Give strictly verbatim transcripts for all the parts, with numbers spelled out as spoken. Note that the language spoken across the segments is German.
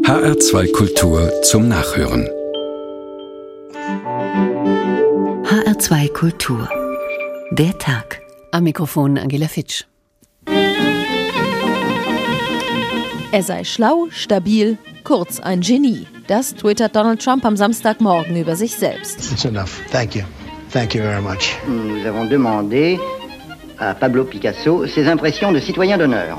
H R zwei Kultur zum Nachhören. H R zwei Kultur. Der Tag. Am Mikrofon Angela Fitsch. Er sei schlau, stabil, kurz ein Genie. Das twittert Donald Trump am Samstagmorgen über sich selbst. It's enough. Thank you. Thank you very much. Nous avons demandé à Pablo Picasso ses impressions de citoyen d'honneur.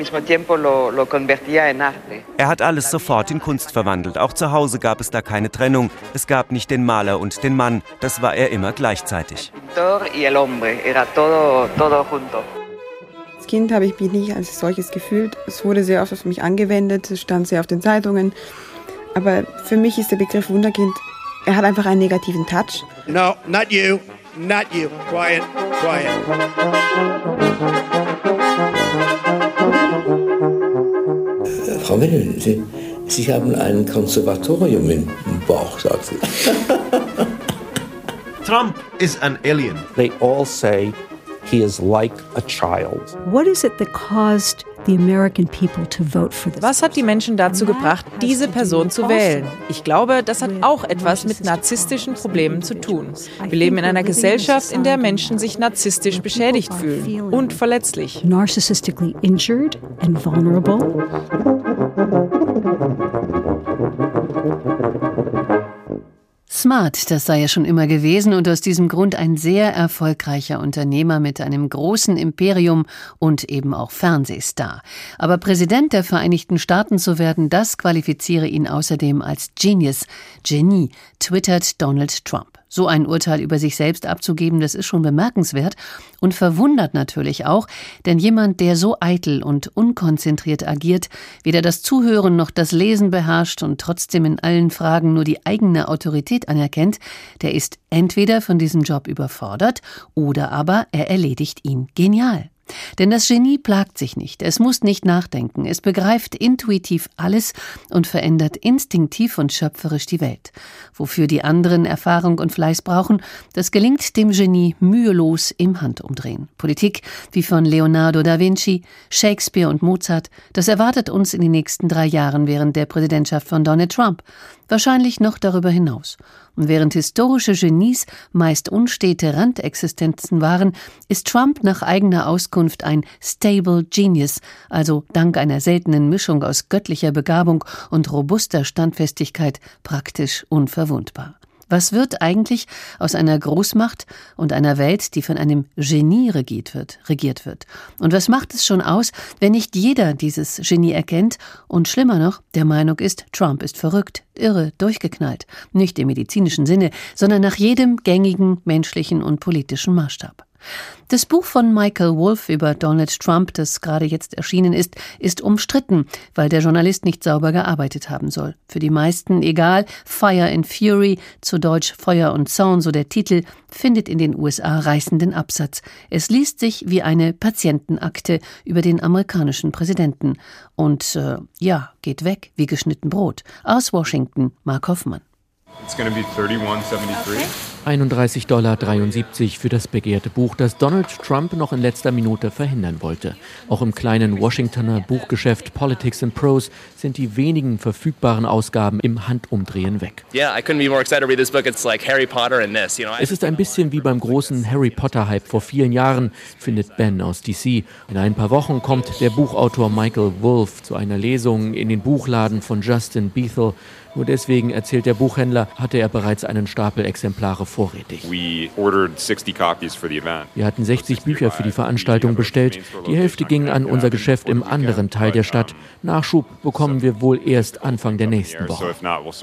Er hat alles sofort in Kunst verwandelt. Auch zu Hause gab es da keine Trennung. Es gab nicht den Maler und den Mann. Das war er immer gleichzeitig. Als Kind habe ich mich nicht als solches gefühlt. Es wurde sehr oft auf mich angewendet, es stand sehr auf den Zeitungen. Aber für mich ist der Begriff Wunderkind, er hat einfach einen negativen Touch. No, not you, not you. Quiet, quiet. Frau Wendel, Sie, Sie haben ein Konservatorium im Bauch, sagt sie. Trump is an alien. They all say he is like a child. What is it that caused the American people to vote for this? Was hat die Menschen dazu gebracht, diese Person zu wählen? Ich glaube, das hat auch etwas mit narzisstischen Problemen zu tun. Wir leben in einer Gesellschaft, in der Menschen sich narzisstisch beschädigt fühlen und verletzlich. Narcissistically injured and vulnerable. Smart, das sei er schon immer gewesen und aus diesem Grund ein sehr erfolgreicher Unternehmer mit einem großen Imperium und eben auch Fernsehstar. Aber Präsident der Vereinigten Staaten zu werden, das qualifiziere ihn außerdem als Genius, Genie, twittert Donald Trump. So ein Urteil über sich selbst abzugeben, das ist schon bemerkenswert und verwundert natürlich auch, denn jemand, der so eitel und unkonzentriert agiert, weder das Zuhören noch das Lesen beherrscht und trotzdem in allen Fragen nur die eigene Autorität anerkennt, der ist entweder von diesem Job überfordert oder aber er erledigt ihn genial. Denn das Genie plagt sich nicht, es muss nicht nachdenken, es begreift intuitiv alles und verändert instinktiv und schöpferisch die Welt. Wofür die anderen Erfahrung und Fleiß brauchen, das gelingt dem Genie mühelos im Handumdrehen. Politik wie von Leonardo da Vinci, Shakespeare und Mozart, das erwartet uns in den nächsten drei Jahren während der Präsidentschaft von Donald Trump. Wahrscheinlich noch darüber hinaus. Und während historische Genies meist unstete Randexistenzen waren, ist Trump nach eigener Auskunft ein stable genius, also dank einer seltenen Mischung aus göttlicher Begabung und robuster Standfestigkeit praktisch unverwundbar. Was wird eigentlich aus einer Großmacht und einer Welt, die von einem Genie regiert wird, regiert wird? Und was macht es schon aus, wenn nicht jeder dieses Genie erkennt und schlimmer noch, der Meinung ist, Trump ist verrückt, irre, durchgeknallt, nicht im medizinischen Sinne, sondern nach jedem gängigen menschlichen und politischen Maßstab. Das Buch von Michael Wolff über Donald Trump, das gerade jetzt erschienen ist, ist umstritten, weil der Journalist nicht sauber gearbeitet haben soll. Für die meisten egal, Fire and Fury, zu Deutsch Feuer und Zorn, so der Titel, findet in den U S A reißenden Absatz. Es liest sich wie eine Patientenakte über den amerikanischen Präsidenten. Und äh, ja, geht weg wie geschnitten Brot. Aus Washington, Mark Hoffmann. It's going to be thirty-one seventy-three. einunddreißig Komma dreiundsiebzig Dollar für das begehrte Buch, das Donald Trump noch in letzter Minute verhindern wollte. Auch im kleinen Washingtoner Buchgeschäft Politics and Prose sind die wenigen verfügbaren Ausgaben im Handumdrehen weg. Yeah, I couldn't be more excited to read this book. It's like Harry Potter and this, you know. Es ist ein bisschen wie beim großen Harry Potter-Hype vor vielen Jahren, findet Ben aus D C. In ein paar Wochen kommt der Buchautor Michael Wolff zu einer Lesung in den Buchladen von Justin Bethel. Nur deswegen, erzählt der Buchhändler, hatte er bereits einen Stapel Exemplare vorrätig. We ordered sixty copies for the event. Wir hatten sechzig Bücher für die Veranstaltung bestellt. Die Hälfte ging an unser Geschäft im anderen Teil der Stadt. Nachschub bekommen wir wohl erst Anfang der nächsten Woche.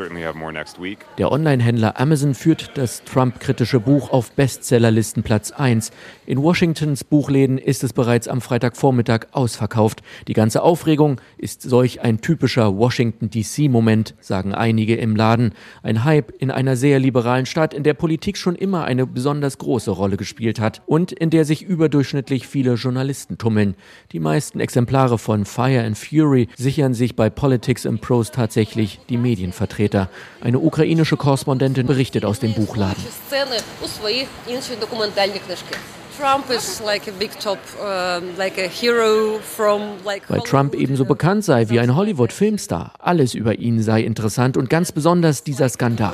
Der Online-Händler Amazon führt das Trump-kritische Buch auf Bestsellerlisten Platz eins. In Washingtons Buchläden ist es bereits am Freitagvormittag ausverkauft. Die ganze Aufregung ist solch ein typischer Washington-D C-Moment, sagen einige im Laden. Ein Hype in einer sehr liberalen Stadt, in der Politik schon immer eine besonders große Rolle gespielt hat und in der sich überdurchschnittlich viele Journalisten tummeln. Die meisten Exemplare von Fire and Fury sichern sich bei Politics and Prose tatsächlich die Medienvertreter. Eine ukrainische Korrespondentin berichtet aus dem Buchladen. Weil Trump ebenso bekannt sei wie ein Hollywood-Filmstar. Alles über ihn sei interessant und ganz besonders dieser Skandal.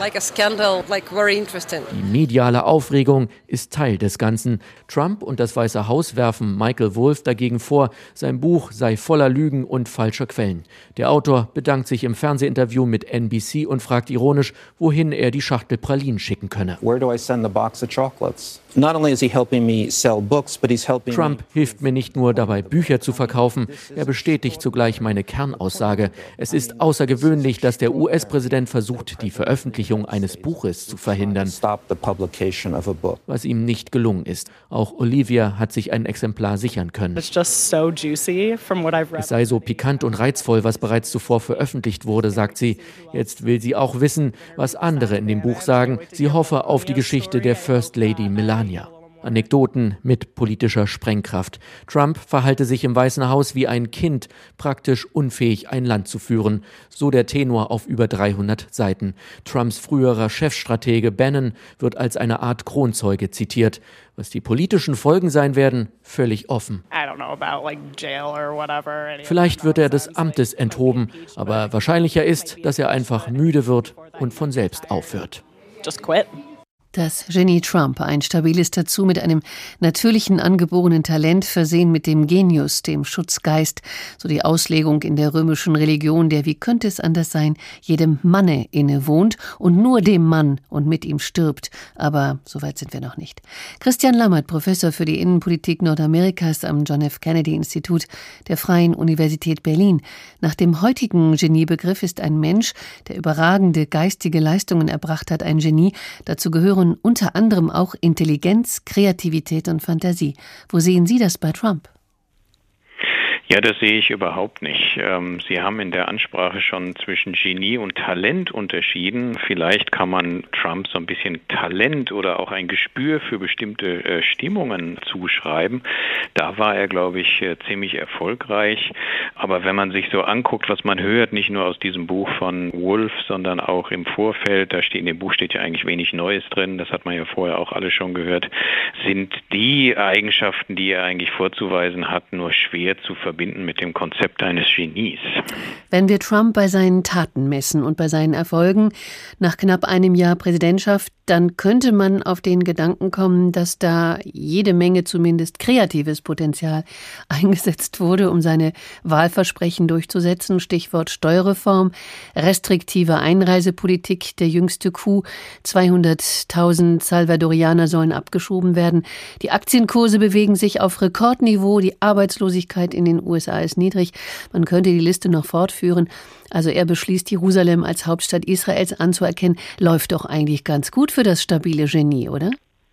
Die mediale Aufregung ist Teil des Ganzen. Trump und das Weiße Haus werfen Michael Wolff dagegen vor, sein Buch sei voller Lügen und falscher Quellen. Der Autor bedankt sich im Fernsehinterview mit N B C und fragt ironisch, wohin er die Schachtel Pralinen schicken könne. Where do I send the box of chocolates? Not only is he helping me sell books, but he's helping Trump hilft mir nicht nur dabei, Bücher zu verkaufen, er bestätigt zugleich meine Kernaussage. Es ist außergewöhnlich, dass der U S-Präsident versucht, die Veröffentlichung eines Buches zu verhindern, was ihm nicht gelungen ist. Auch Olivia hat sich ein Exemplar sichern können. Es sei so pikant und reizvoll, was bereits zuvor veröffentlicht wurde, sagt sie. Jetzt will sie auch wissen, was andere in dem Buch sagen. Sie hoffe auf die Geschichte der First Lady Melania. Anekdoten mit politischer Sprengkraft. Trump verhalte sich im Weißen Haus wie ein Kind, praktisch unfähig, ein Land zu führen. So der Tenor auf über dreihundert Seiten. Trumps früherer Chefstratege Bannon wird als eine Art Kronzeuge zitiert. Was die politischen Folgen sein werden, völlig offen. Vielleicht wird er des Amtes enthoben, aber wahrscheinlicher ist, dass er einfach müde wird und von selbst aufhört. Just quit. Das Genie Trump, ein stabiles dazu mit einem natürlichen angeborenen Talent, versehen mit dem Genius, dem Schutzgeist, so die Auslegung in der römischen Religion, der, wie könnte es anders sein, jedem Manne innewohnt und nur dem Mann und mit ihm stirbt. Aber so weit sind wir noch nicht. Christian Lammert, Professor für die Innenpolitik Nordamerikas am John F. Kennedy Institut der Freien Universität Berlin. Nach dem heutigen Geniebegriff ist ein Mensch, der überragende geistige Leistungen erbracht hat, ein Genie. Dazu gehören unter anderem auch Intelligenz, Kreativität und Fantasie. Wo sehen Sie das bei Trump? Ja, das sehe ich überhaupt nicht. Sie haben in der Ansprache schon zwischen Genie und Talent unterschieden. Vielleicht kann man Trump so ein bisschen Talent oder auch ein Gespür für bestimmte Stimmungen zuschreiben. Da war er, glaube ich, ziemlich erfolgreich. Aber wenn man sich so anguckt, was man hört, nicht nur aus diesem Buch von Wolff, sondern auch im Vorfeld, da steht in dem Buch steht ja eigentlich wenig Neues drin, das hat man ja vorher auch alles schon gehört, sind die Eigenschaften, die er eigentlich vorzuweisen hat, nur schwer zu verbinden mit dem Konzept eines Genies. Wenn wir Trump bei seinen Taten messen und bei seinen Erfolgen nach knapp einem Jahr Präsidentschaft, dann könnte man auf den Gedanken kommen, dass da jede Menge zumindest kreatives Potenzial eingesetzt wurde, um seine Wahlversprechen durchzusetzen. Stichwort Steuerreform, restriktive Einreisepolitik, der jüngste Coup, zweihunderttausend Salvadorianer sollen abgeschoben werden. Die Aktienkurse bewegen sich auf Rekordniveau, die Arbeitslosigkeit in den U S A ist niedrig. Man könnte die Liste noch fortführen. Also er beschließt, Jerusalem als Hauptstadt Israels anzuerkennen. Läuft doch eigentlich ganz gut für das stabile Genie, oder?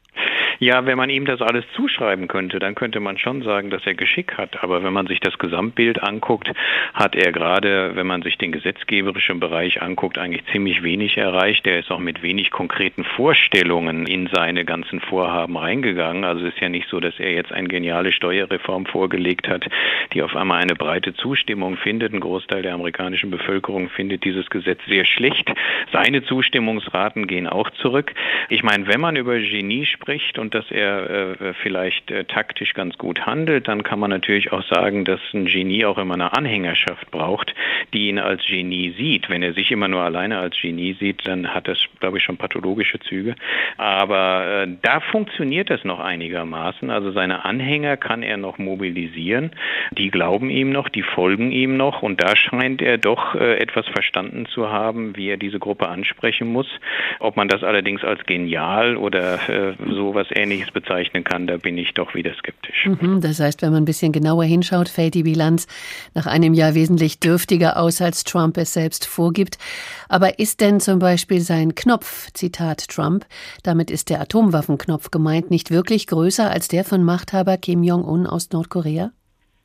Ja, wenn man ihm das alles zuschreiben könnte, dann könnte man schon sagen, dass er Geschick hat. Aber wenn man sich das Gesamtbild anguckt, hat er gerade, wenn man sich den gesetzgeberischen Bereich anguckt, eigentlich ziemlich wenig erreicht. Er ist auch mit wenig konkreten Vorstellungen in seine ganzen Vorhaben reingegangen. Also es ist ja nicht so, dass er jetzt eine geniale Steuerreform vorgelegt hat, die auf einmal eine breite Zustimmung findet. Ein Großteil der amerikanischen Bevölkerung findet dieses Gesetz sehr schlecht. Seine Zustimmungsraten gehen auch zurück. Ich meine, wenn man über Genie spricht und dass er äh, vielleicht äh, taktisch ganz gut handelt, dann kann man natürlich auch sagen, dass ein Genie auch immer eine Anhängerschaft braucht, die ihn als Genie sieht. Wenn er sich immer nur alleine als Genie sieht, dann hat das, glaube ich, schon pathologische Züge. Aber äh, da funktioniert das noch einigermaßen. Also seine Anhänger kann er noch mobilisieren. Die glauben ihm noch, die folgen ihm noch. Und da scheint er doch äh, etwas verstanden zu haben, wie er diese Gruppe ansprechen muss. Ob man das allerdings als genial oder äh, sowas Ähnliches bezeichnen kann, da bin ich doch wieder skeptisch. Mhm, das heißt, wenn man ein bisschen genauer hinschaut, fällt die Bilanz nach einem Jahr wesentlich dürftiger aus, als Trump es selbst vorgibt. Aber ist denn zum Beispiel sein Knopf, Zitat Trump, damit ist der Atomwaffenknopf gemeint, nicht wirklich größer als der von Machthaber Kim Jong-un aus Nordkorea?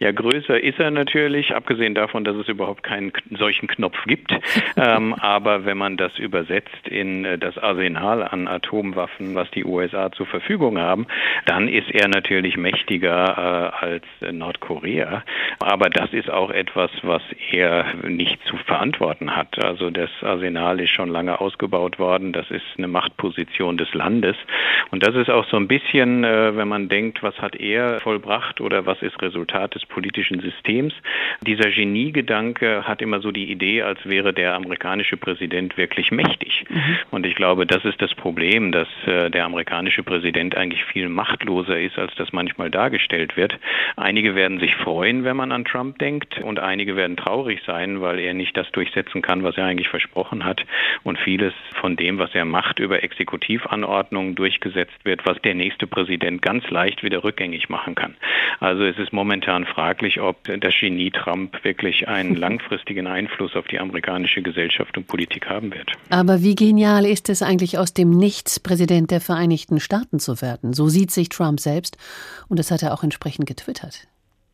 Ja, größer ist er natürlich, abgesehen davon, dass es überhaupt keinen solchen Knopf gibt. ähm, aber wenn man das übersetzt in das Arsenal an Atomwaffen, was die U S A zur Verfügung haben, dann ist er natürlich mächtiger äh, als Nordkorea. Aber das ist auch etwas, was er nicht zu verantworten hat. Also das Arsenal ist schon lange ausgebaut worden. Das ist eine Machtposition des Landes. Und das ist auch so ein bisschen, äh, wenn man denkt, was hat er vollbracht oder was ist Resultat des politischen Systems. Dieser Geniegedanke hat immer so die Idee, als wäre der amerikanische Präsident wirklich mächtig. Mhm. Und ich glaube, das ist das Problem, dass äh, der amerikanische Präsident eigentlich viel machtloser ist, als das manchmal dargestellt wird. Einige werden sich freuen, wenn man an Trump denkt, und einige werden traurig sein, weil er nicht das durchsetzen kann, was er eigentlich versprochen hat, und vieles von dem, was er macht, über Exekutivanordnungen durchgesetzt wird, was der nächste Präsident ganz leicht wieder rückgängig machen kann. Also es ist momentan fraglich, ob das Genie Trump wirklich einen langfristigen Einfluss auf die amerikanische Gesellschaft und Politik haben wird. Aber wie genial ist es eigentlich, aus dem Nichts Präsident der Vereinigten Staaten zu werden? So sieht sich Trump selbst, und das hat er auch entsprechend getwittert.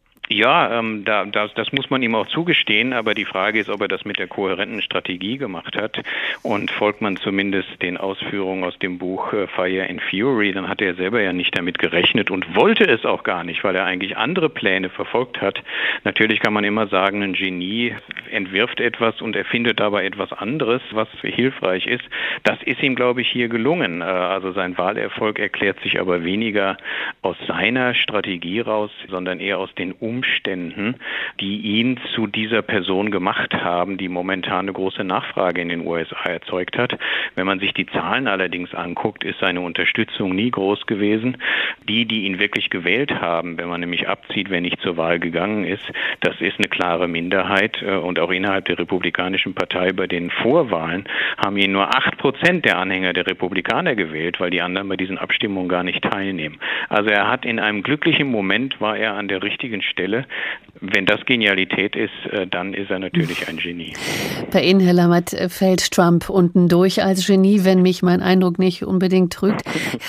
Ja, ähm, da, das, das muss man ihm auch zugestehen, aber die Frage ist, ob er das mit der kohärenten Strategie gemacht hat, und folgt man zumindest den Ausführungen aus dem Buch äh, Fire and Fury, dann hat er selber ja nicht damit gerechnet und wollte es auch gar nicht, weil er eigentlich andere Pläne verfolgt hat. Natürlich kann man immer sagen, ein Genie entwirft etwas und erfindet dabei etwas anderes, was hilfreich ist. Das ist ihm, glaube ich, hier gelungen. Äh, also sein Wahlerfolg erklärt sich aber weniger aus seiner Strategie raus, sondern eher aus den Umständen, Umständen, die ihn zu dieser Person gemacht haben, die momentan eine große Nachfrage in den U S A erzeugt hat. Wenn man sich die Zahlen allerdings anguckt, ist seine Unterstützung nie groß gewesen. Die, die ihn wirklich gewählt haben, wenn man nämlich abzieht, wer nicht zur Wahl gegangen ist, das ist eine klare Minderheit, und auch innerhalb der Republikanischen Partei bei den Vorwahlen haben ihn nur acht Prozent der Anhänger der Republikaner gewählt, weil die anderen bei diesen Abstimmungen gar nicht teilnehmen. Also er hat in einem glücklichen Moment, war er an der richtigen Stelle. Wenn das Genialität ist, dann ist er natürlich ein Genie. Bei Ihnen, Herr Lammert, fällt Trump unten durch als Genie, wenn mich mein Eindruck nicht unbedingt trügt.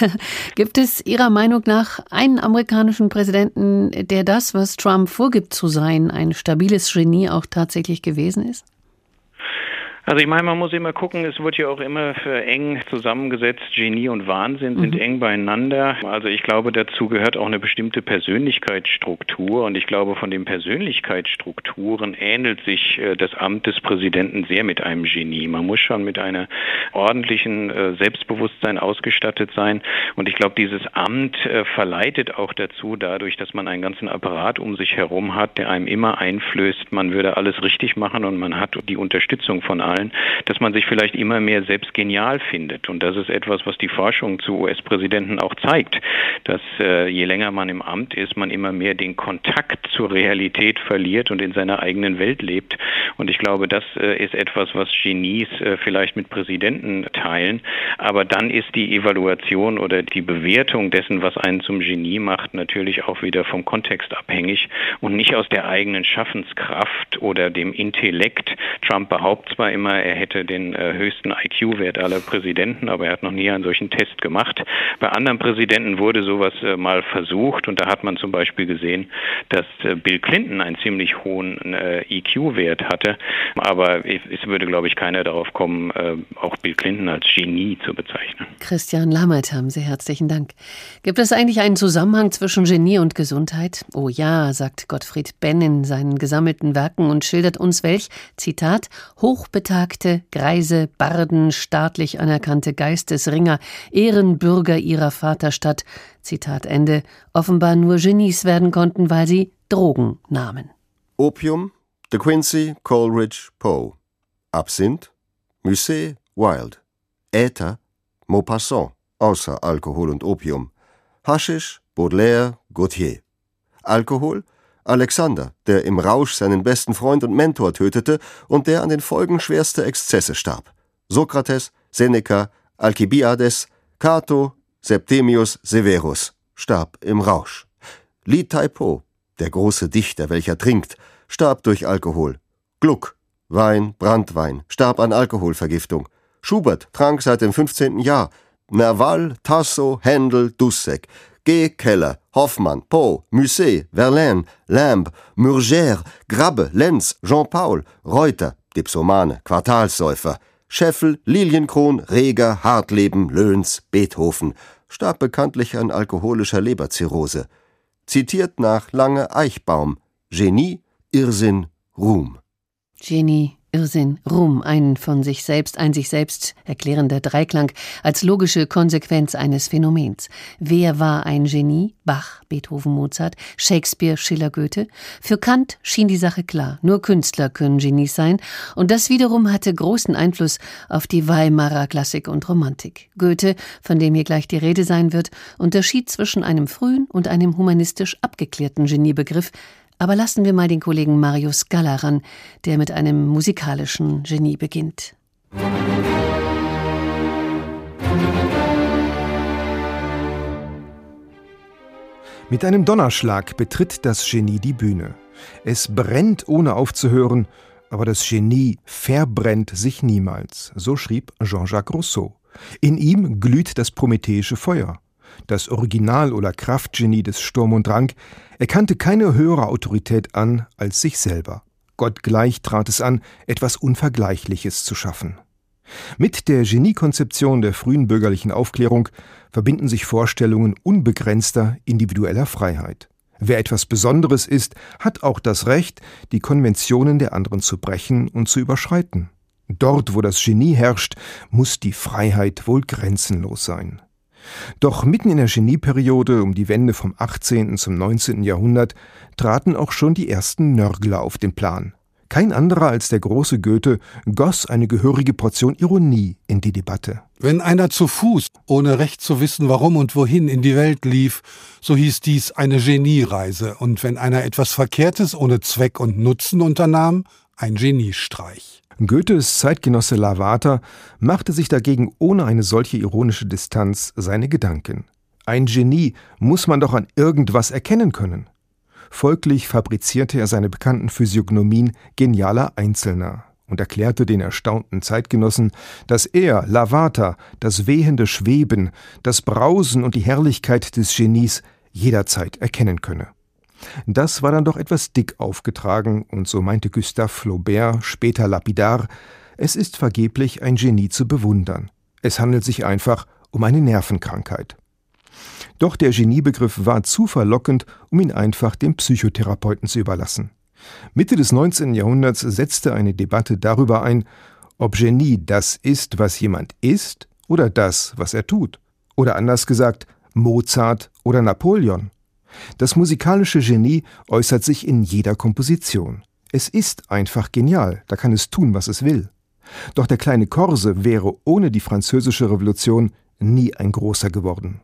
Gibt es Ihrer Meinung nach einen amerikanischen Präsidenten, der das, was Trump vorgibt zu sein, ein stabiles Genie auch tatsächlich gewesen ist? Also ich meine, man muss immer gucken, es wird ja auch immer für eng zusammengesetzt, Genie und Wahnsinn sind mhm. eng beieinander. Also ich glaube, dazu gehört auch eine bestimmte Persönlichkeitsstruktur, und ich glaube, von den Persönlichkeitsstrukturen ähnelt sich äh, das Amt des Präsidenten sehr mit einem Genie. Man muss schon mit einer ordentlichen äh, Selbstbewusstsein ausgestattet sein, und ich glaube, dieses Amt äh, verleitet auch dazu, dadurch, dass man einen ganzen Apparat um sich herum hat, der einem immer einflößt, man würde alles richtig machen und man hat die Unterstützung von allen, dass man sich vielleicht immer mehr selbst genial findet. Und das ist etwas, was die Forschung zu U S-Präsidenten auch zeigt, dass äh, je länger man im Amt ist, man immer mehr den Kontakt zur Realität verliert und in seiner eigenen Welt lebt. Und ich glaube, das äh, ist etwas, was Genies äh, vielleicht mit Präsidenten teilen. Aber dann ist die Evaluation oder die Bewertung dessen, was einen zum Genie macht, natürlich auch wieder vom Kontext abhängig und nicht aus der eigenen Schaffenskraft oder dem Intellekt. Trump behauptet zwar immer, er hätte den äh, höchsten I Q-Wert aller Präsidenten, aber er hat noch nie einen solchen Test gemacht. Bei anderen Präsidenten wurde sowas äh, mal versucht, und da hat man zum Beispiel gesehen, dass äh, Bill Clinton einen ziemlich hohen äh, I Q-Wert hatte, aber es, es würde, glaube ich, keiner darauf kommen, äh, auch Bill Clinton als Genie zu bezeichnen. Christian Lammert, haben Sie herzlichen Dank. Gibt es eigentlich einen Zusammenhang zwischen Genie und Gesundheit? Oh ja, sagt Gottfried Benn in seinen gesammelten Werken und schildert uns welch, Zitat, hochbetagte, greise Barden, staatlich anerkannte Geistesringer, Ehrenbürger ihrer Vaterstadt, Zitat Ende, offenbar nur Genies werden konnten, weil sie Drogen nahmen. Opium, De Quincey, Coleridge, Poe. Absinth, Musset, Wilde. Äther, Maupassant, außer Alkohol und Opium. Haschisch, Baudelaire, Gautier. Alkohol, Alexander, der im Rausch seinen besten Freund und Mentor tötete und der an den Folgen schwerster Exzesse starb. Sokrates, Seneca, Alkibiades, Cato, Septimius Severus starb im Rausch. Li Taipo, der große Dichter, welcher trinkt, starb durch Alkohol. Gluck, Wein, Branntwein, starb an Alkoholvergiftung. Schubert trank seit dem fünfzehnten Jahr. Nerval, Tasso, Händel, Dussek. G. Keller, Hoffmann, Poe, Musset, Verlaine, Lamb, Murger, Grabbe, Lenz, Jean-Paul, Reuter, Dipsomane, Quartalssäufer, Scheffel, Lilienkron, Reger, Hartleben, Löns, Beethoven, starb bekanntlich an alkoholischer Leberzirrhose. Zitiert nach Lange Eichbaum: Genie, Irrsinn, Ruhm. Genie, Irrsinn, Ruhm, ein von sich selbst, ein sich selbst erklärender Dreiklang als logische Konsequenz eines Phänomens. Wer war ein Genie? Bach, Beethoven, Mozart, Shakespeare, Schiller, Goethe? Für Kant schien die Sache klar. Nur Künstler können Genies sein, und das wiederum hatte großen Einfluss auf die Weimarer Klassik und Romantik. Goethe, von dem hier gleich die Rede sein wird, unterschied zwischen einem frühen und einem humanistisch abgeklärten Geniebegriff. Aber lassen wir mal den Kollegen Mario Scala ran, der mit einem musikalischen Genie beginnt. Mit einem Donnerschlag betritt das Genie die Bühne. Es brennt ohne aufzuhören, aber das Genie verbrennt sich niemals. So schrieb Jean-Jacques Rousseau. In ihm glüht das prometheische Feuer. Das Original- oder Kraftgenie des Sturm und Drang erkannte keine höhere Autorität an als sich selber. Gottgleich trat es an, etwas Unvergleichliches zu schaffen. Mit der Geniekonzeption der frühen bürgerlichen Aufklärung verbinden sich Vorstellungen unbegrenzter individueller Freiheit. Wer etwas Besonderes ist, hat auch das Recht, die Konventionen der anderen zu brechen und zu überschreiten. Dort, wo das Genie herrscht, muss die Freiheit wohl grenzenlos sein. Doch mitten in der Genieperiode um die Wende vom achtzehnten zum neunzehnten Jahrhundert traten auch schon die ersten Nörgler auf den Plan. Kein anderer als der große Goethe goss eine gehörige Portion Ironie in die Debatte. Wenn einer zu Fuß, ohne recht zu wissen, warum und wohin, in die Welt lief, so hieß dies eine Geniereise. Und wenn einer etwas Verkehrtes ohne Zweck und Nutzen unternahm, ein Geniestreich. Goethes Zeitgenosse Lavater machte sich dagegen ohne eine solche ironische Distanz seine Gedanken. Ein Genie muss man doch an irgendwas erkennen können. Folglich fabrizierte er seine bekannten Physiognomien genialer Einzelner und erklärte den erstaunten Zeitgenossen, dass er, Lavater, das wehende Schweben, das Brausen und die Herrlichkeit des Genies jederzeit erkennen könne. Das war dann doch etwas dick aufgetragen, und so meinte Gustave Flaubert, später lapidar, es ist vergeblich, ein Genie zu bewundern. Es handelt sich einfach um eine Nervenkrankheit. Doch der Geniebegriff war zu verlockend, um ihn einfach dem Psychotherapeuten zu überlassen. Mitte des neunzehnten Jahrhunderts setzte eine Debatte darüber ein, ob Genie das ist, was jemand ist, oder das, was er tut. Oder anders gesagt, Mozart oder Napoleon. Das musikalische Genie äußert sich in jeder Komposition. Es ist einfach genial, da kann es tun, was es will. Doch der kleine Korse wäre ohne die Französische Revolution nie ein großer geworden.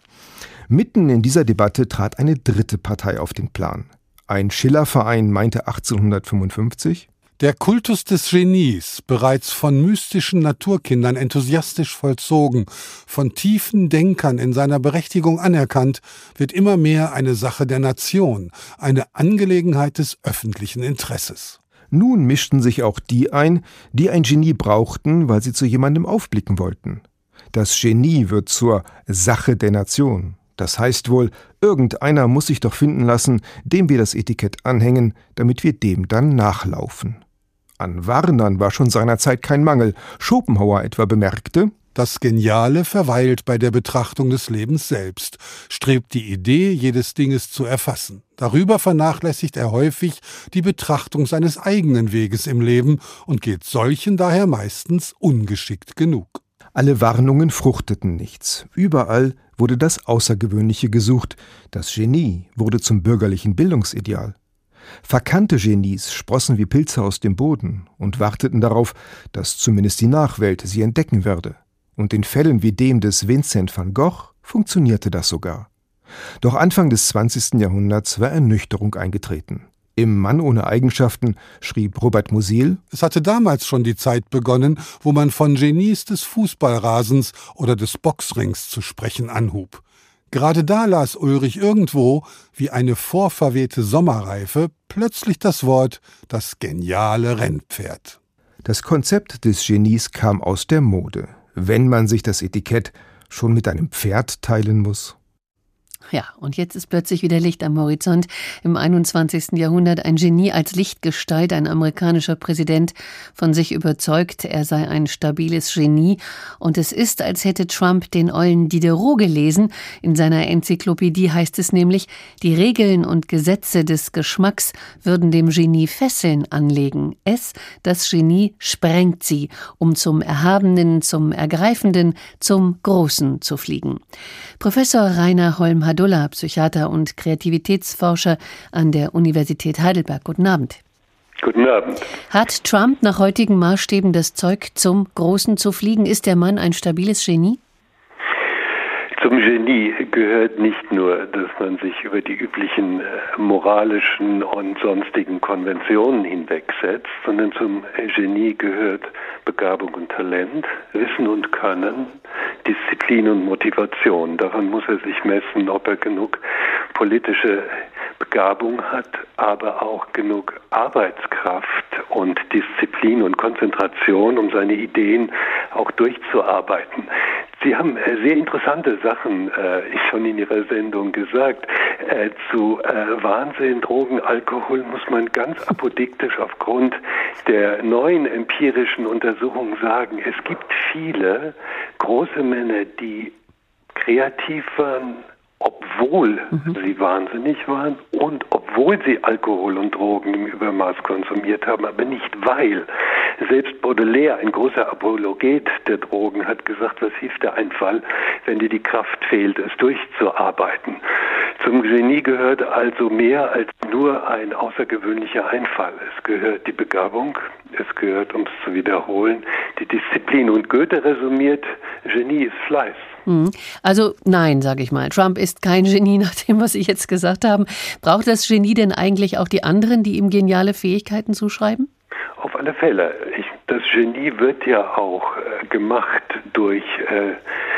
Mitten in dieser Debatte trat eine dritte Partei auf den Plan. Ein Schillerverein meinte achtzehnhundertfünfundfünfzig: Der Kultus des Genies, bereits von mystischen Naturkindern enthusiastisch vollzogen, von tiefen Denkern in seiner Berechtigung anerkannt, wird immer mehr eine Sache der Nation, eine Angelegenheit des öffentlichen Interesses. Nun mischten sich auch die ein, die ein Genie brauchten, weil sie zu jemandem aufblicken wollten. Das Genie wird zur Sache der Nation. Das heißt wohl, irgendeiner muss sich doch finden lassen, dem wir das Etikett anhängen, damit wir dem dann nachlaufen. An Warnern war schon seinerzeit kein Mangel. Schopenhauer etwa bemerkte: Das Geniale verweilt bei der Betrachtung des Lebens selbst, strebt die Idee jedes Dinges zu erfassen. Darüber vernachlässigt er häufig die Betrachtung seines eigenen Weges im Leben und geht solchen daher meistens ungeschickt genug. Alle Warnungen fruchteten nichts. Überall wurde das Außergewöhnliche gesucht. Das Genie wurde zum bürgerlichen Bildungsideal. Verkannte Genies sprossen wie Pilze aus dem Boden und warteten darauf, dass zumindest die Nachwelt sie entdecken werde. Und in Fällen wie dem des Vincent van Gogh funktionierte das sogar. Doch Anfang des zwanzigsten Jahrhunderts war Ernüchterung eingetreten. Im Mann ohne Eigenschaften schrieb Robert Musil: Es hatte damals schon die Zeit begonnen, wo man von Genies des Fußballrasens oder des Boxrings zu sprechen anhub. Gerade da las Ulrich irgendwo, wie eine vorverwehte Sommerreife, plötzlich das Wort »das geniale Rennpferd«. Das Konzept des Genies kam aus der Mode, wenn man sich das Etikett schon mit einem Pferd teilen muss. Ja, und jetzt ist plötzlich wieder Licht am Horizont. Im einundzwanzigsten Jahrhundert ein Genie als Lichtgestalt, ein amerikanischer Präsident, von sich überzeugt, er sei ein stabiles Genie. Und es ist, als hätte Trump den ollen Diderot gelesen. In seiner Enzyklopädie heißt es nämlich, die Regeln und Gesetze des Geschmacks würden dem Genie Fesseln anlegen. Es, das Genie, sprengt sie, um zum Erhabenen, zum Ergreifenden, zum Großen zu fliegen. Professor Rainer Holm-Hadulla, Psychiater und Kreativitätsforscher an der Universität Heidelberg. Guten Abend. Guten Abend. Hat Trump nach heutigen Maßstäben das Zeug, zum Großen zu fliegen? Ist der Mann ein stabiles Genie? Zum Genie gehört nicht nur, dass man sich über die üblichen moralischen und sonstigen Konventionen hinwegsetzt, sondern zum Genie gehört Begabung und Talent, Wissen und Können, Disziplin und Motivation. Daran muss er sich messen, ob er genug politische Begabung hat, aber auch genug Arbeitskraft und Disziplin und Konzentration, um seine Ideen auch durchzuarbeiten. Sie haben sehr interessante Sachen äh, schon in Ihrer Sendung gesagt. Äh, zu äh, Wahnsinn, Drogen, Alkohol muss man ganz apodiktisch aufgrund der neuen empirischen Untersuchungen sagen, es gibt viele große Männer, die kreativ waren, obwohl mhm. sie wahnsinnig waren und obwohl sie Alkohol und Drogen im Übermaß konsumiert haben, aber nicht weil. Selbst Baudelaire, ein großer Apologet der Drogen, hat gesagt, was hilft der Einfall, wenn dir die Kraft fehlt, es durchzuarbeiten. Zum Genie gehört also mehr als nur ein außergewöhnlicher Einfall. Es gehört die Begabung, es gehört, um es zu wiederholen, die Disziplin. Und Goethe resümiert, Genie ist Fleiß. Also nein, sage ich mal. Trump ist kein Genie, nach dem, was Sie jetzt gesagt haben. Braucht das Genie denn eigentlich auch die anderen, die ihm geniale Fähigkeiten zuschreiben? Auf alle Fälle. Ich, das Genie wird ja auch äh, gemacht durch äh,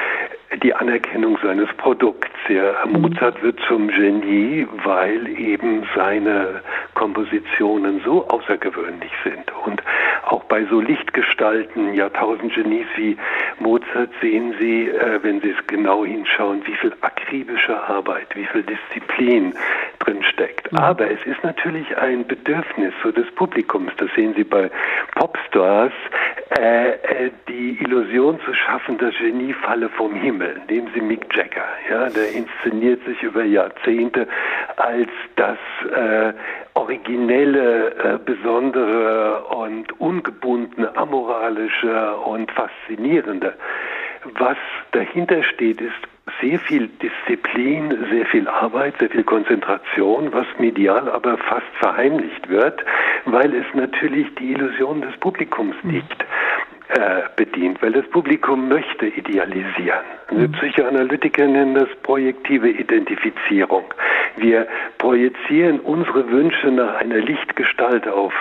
die Anerkennung seines Produkts. Ja, Mozart wird zum Genie, weil eben seine Kompositionen so außergewöhnlich sind. Und auch bei so Lichtgestalten, Jahrtausend-Genies wie Mozart sehen Sie, äh, wenn Sie es genau hinschauen, wie viel akribische Arbeit, wie viel Disziplin drin steckt. Mhm. Aber es ist natürlich ein Bedürfnis so des Publikums, das sehen Sie bei Popstars, äh, äh, die Illusion zu schaffen, das Genie falle vom Himmel. Nehmen Sie Mick Jagger, ja, der inszeniert sich über Jahrzehnte als das äh, originelle, äh, besondere und ungebundene, amoralische und faszinierende. Was dahinter steht, ist sehr viel Disziplin, sehr viel Arbeit, sehr viel Konzentration, was medial aber fast verheimlicht wird, weil es natürlich die Illusion des Publikums nicht äh, bedient, weil das Publikum möchte idealisieren. Wir Psychoanalytiker nennen das projektive Identifizierung. Wir projizieren unsere Wünsche nach einer Lichtgestalt auf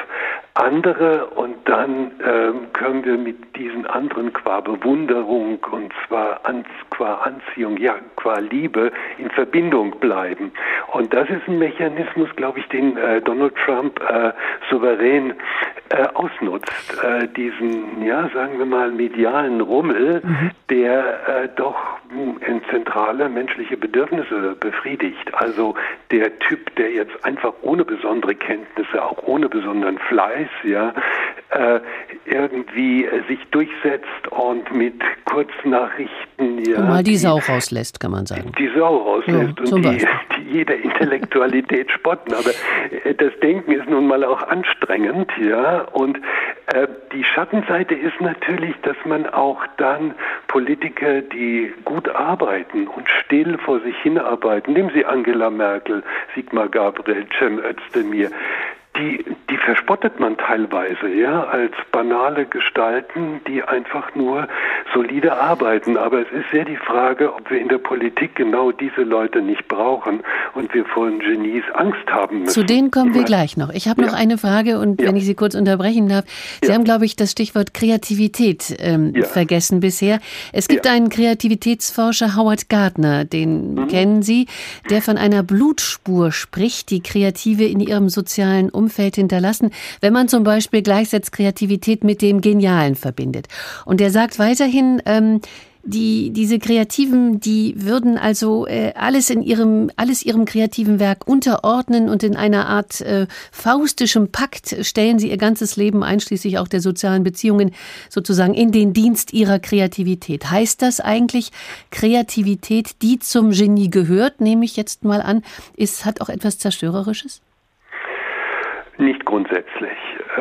andere und dann ähm, können wir mit diesen anderen qua Bewunderung und zwar an, qua Anziehung, ja, qua Liebe in Verbindung bleiben. Und das ist ein Mechanismus, glaube ich, den äh, Donald Trump äh, souverän äh, ausnutzt. Äh, diesen, ja, sagen wir mal, medialen Rummel, mhm. der äh, doch äh, zentrale menschliche Bedürfnisse befriedigt. Also der Typ, der jetzt einfach ohne besondere Kenntnisse, auch ohne besonderen Fleiß, ja, äh, irgendwie äh, sich durchsetzt und mit Kurznachrichten, ja, und mal die Sau rauslässt, kann man sagen. Die Sau rauslässt ja, und die, die jeder Intellektualität spotten. Aber äh, das Denken ist nun mal auch anstrengend, ja, und äh, die Schattenseite ist natürlich, dass man auch dann Politiker, die gut arbeiten und still vor sich hinarbeiten, nehmen Sie Angela Merkel, Sigmar Gabriel, Cem Özdemir, Die, die verspottet man teilweise, ja, als banale Gestalten, die einfach nur solide arbeiten. Aber es ist sehr die Frage, ob wir in der Politik genau diese Leute nicht brauchen und wir vor Genies Angst haben müssen. Zu denen kommen wir gleich noch. Ich habe noch ja. eine Frage und ja. wenn ich Sie kurz unterbrechen darf. Sie ja. haben, glaube ich, das Stichwort Kreativität ähm, ja. vergessen bisher. Es gibt ja. einen Kreativitätsforscher, Howard Gardner, den mhm. kennen Sie, der von einer Blutspur spricht, die Kreative in ihrem sozialen Umfeld hinterlassen, wenn man zum Beispiel gleichsetzt Kreativität mit dem Genialen verbindet. Und er sagt weiterhin, ähm, die, diese Kreativen, die würden also äh, alles in ihrem, alles ihrem kreativen Werk unterordnen und in einer Art äh, faustischem Pakt stellen sie ihr ganzes Leben, einschließlich auch der sozialen Beziehungen, sozusagen in den Dienst ihrer Kreativität. Heißt das eigentlich, Kreativität, die zum Genie gehört, nehme ich jetzt mal an, ist, hat auch etwas Zerstörerisches? Nicht grundsätzlich.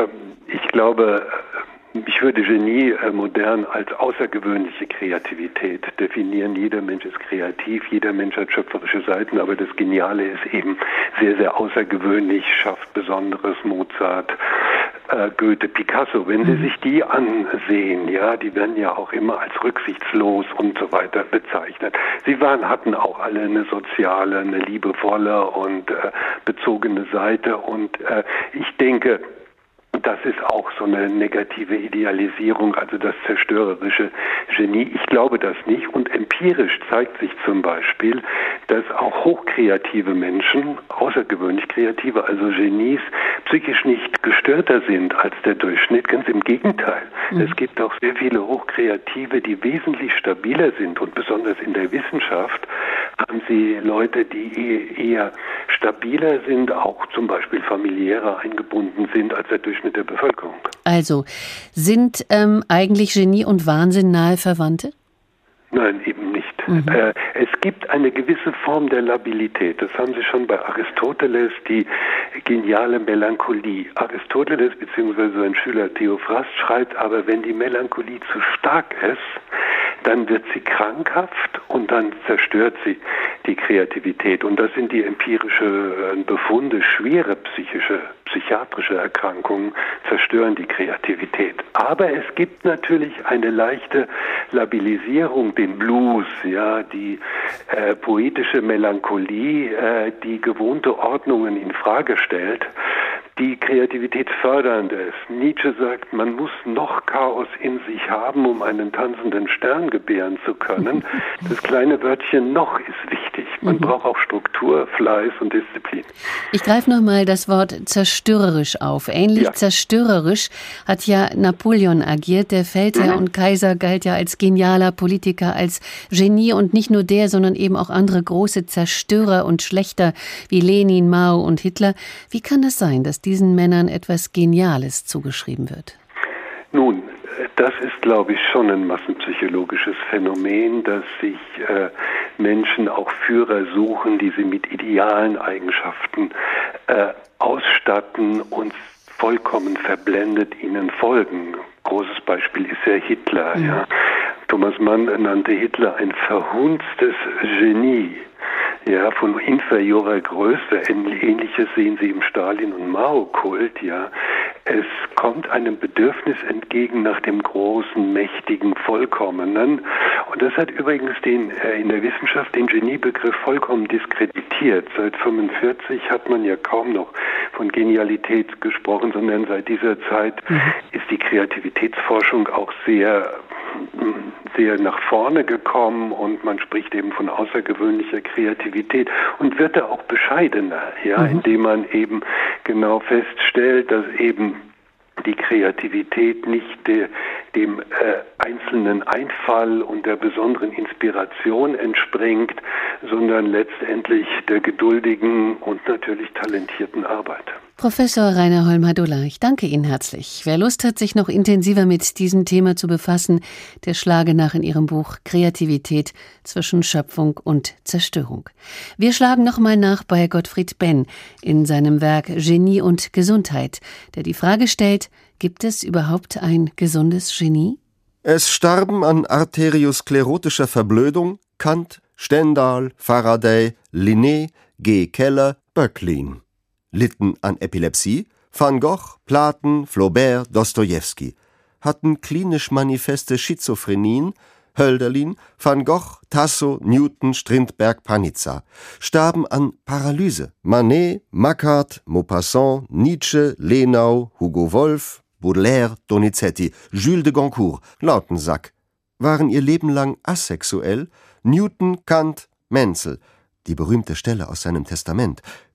Ich glaube, ich würde Genie modern als außergewöhnliche Kreativität definieren. Jeder Mensch ist kreativ, jeder Mensch hat schöpferische Seiten, aber das Geniale ist eben sehr, sehr außergewöhnlich, schafft Besonderes. Mozart, Goethe, Picasso, wenn Sie sich die ansehen, ja, die werden ja auch immer als rücksichtslos und so weiter bezeichnet. Sie waren, hatten auch alle eine soziale, eine liebevolle und äh, bezogene Seite und äh, ich denke, das ist auch so eine negative Idealisierung, also das zerstörerische Genie. Ich glaube das nicht. Und empirisch zeigt sich zum Beispiel, dass auch hochkreative Menschen, außergewöhnlich kreative, also Genies, psychisch nicht gestörter sind als der Durchschnitt. Ganz im Gegenteil. Mhm. Es gibt auch sehr viele Hochkreative, die wesentlich stabiler sind. Und besonders in der Wissenschaft haben Sie Leute, die eher stabiler sind, auch zum Beispiel familiärer eingebunden sind als der Durchschnitt der Bevölkerung. Also, sind ähm, eigentlich Genie und Wahnsinn nahe Verwandte? Nein, eben nicht. Mhm. Äh, es gibt eine gewisse Form der Labilität. Das haben Sie schon bei Aristoteles, die geniale Melancholie. Aristoteles bzw. sein Schüler Theophrast schreibt aber, wenn die Melancholie zu stark ist, dann wird sie krankhaft und dann zerstört sie die Kreativität. Und das sind die empirischen Befunde. Schwere psychische, psychiatrische Erkrankungen zerstören die Kreativität. Aber es gibt natürlich eine leichte Labilisierung, den Blues, ja, die äh, poetische Melancholie, äh, die gewohnte Ordnungen in Frage stellt, die Kreativität fördernd ist. Nietzsche sagt, man muss noch Chaos in sich haben, um einen tanzenden Stern gebären zu können. Das kleine Wörtchen noch ist wichtig. Man mhm. braucht auch Struktur, Fleiß und Disziplin. Ich greife nochmal das Wort zerstörerisch auf. Ähnlich ja. zerstörerisch hat ja Napoleon agiert. Der Feldherr mhm. und Kaiser galt ja als genialer Politiker, als Genie und nicht nur der, sondern eben auch andere große Zerstörer und Schlechter wie Lenin, Mao und Hitler. Wie kann das sein, dass diesen Männern etwas Geniales zugeschrieben wird? Nun, das ist, glaube ich, schon ein massenpsychologisches Phänomen, dass sich äh, Menschen auch Führer suchen, die sie mit idealen Eigenschaften äh, ausstatten und vollkommen verblendet ihnen folgen. Großes Beispiel ist ja Hitler. Mhm. Ja. Thomas Mann nannte Hitler ein verhunztes Genie. Ja, von inferiorer Größe. Ähnliches sehen Sie im Stalin- und Mao-Kult, ja. Es kommt einem Bedürfnis entgegen nach dem großen, mächtigen, vollkommenen. Und das hat übrigens den, äh, in der Wissenschaft den Geniebegriff vollkommen diskreditiert. Seit fünfundvierzig hat man ja kaum noch von Genialität gesprochen, sondern seit dieser Zeit mhm. ist die Kreativitätsforschung auch sehr sehr nach vorne gekommen und man spricht eben von außergewöhnlicher Kreativität und wird da auch bescheidener, ja, mhm. indem man eben genau feststellt, dass eben die Kreativität nicht de, dem äh, einzelnen Einfall und der besonderen Inspiration entspringt, sondern letztendlich der geduldigen und natürlich talentierten Arbeit. Professor Rainer Holm-Hadola, ich danke Ihnen herzlich. Wer Lust hat, sich noch intensiver mit diesem Thema zu befassen, der schlage nach in Ihrem Buch Kreativität zwischen Schöpfung und Zerstörung. Wir schlagen nochmal nach bei Gottfried Benn in seinem Werk Genie und Gesundheit, der die Frage stellt, gibt es überhaupt ein gesundes Genie? Es starben an arteriosklerotischer Verblödung Kant, Stendhal, Faraday, Linné, G. Keller, Böcklin. Litten an Epilepsie Van Gogh, Platen, Flaubert, Dostojewski. Hatten klinisch manifeste Schizophrenien Hölderlin, Van Gogh, Tasso, Newton, Strindberg, Panizza. Starben an Paralyse Manet, Macquart, Maupassant, Nietzsche, Lenau, Hugo Wolf, Baudelaire, Donizetti, Jules de Goncourt, Lautensack. Waren ihr Leben lang asexuell Newton, Kant, Menzel. Die berühmte Stelle aus seinem Testament: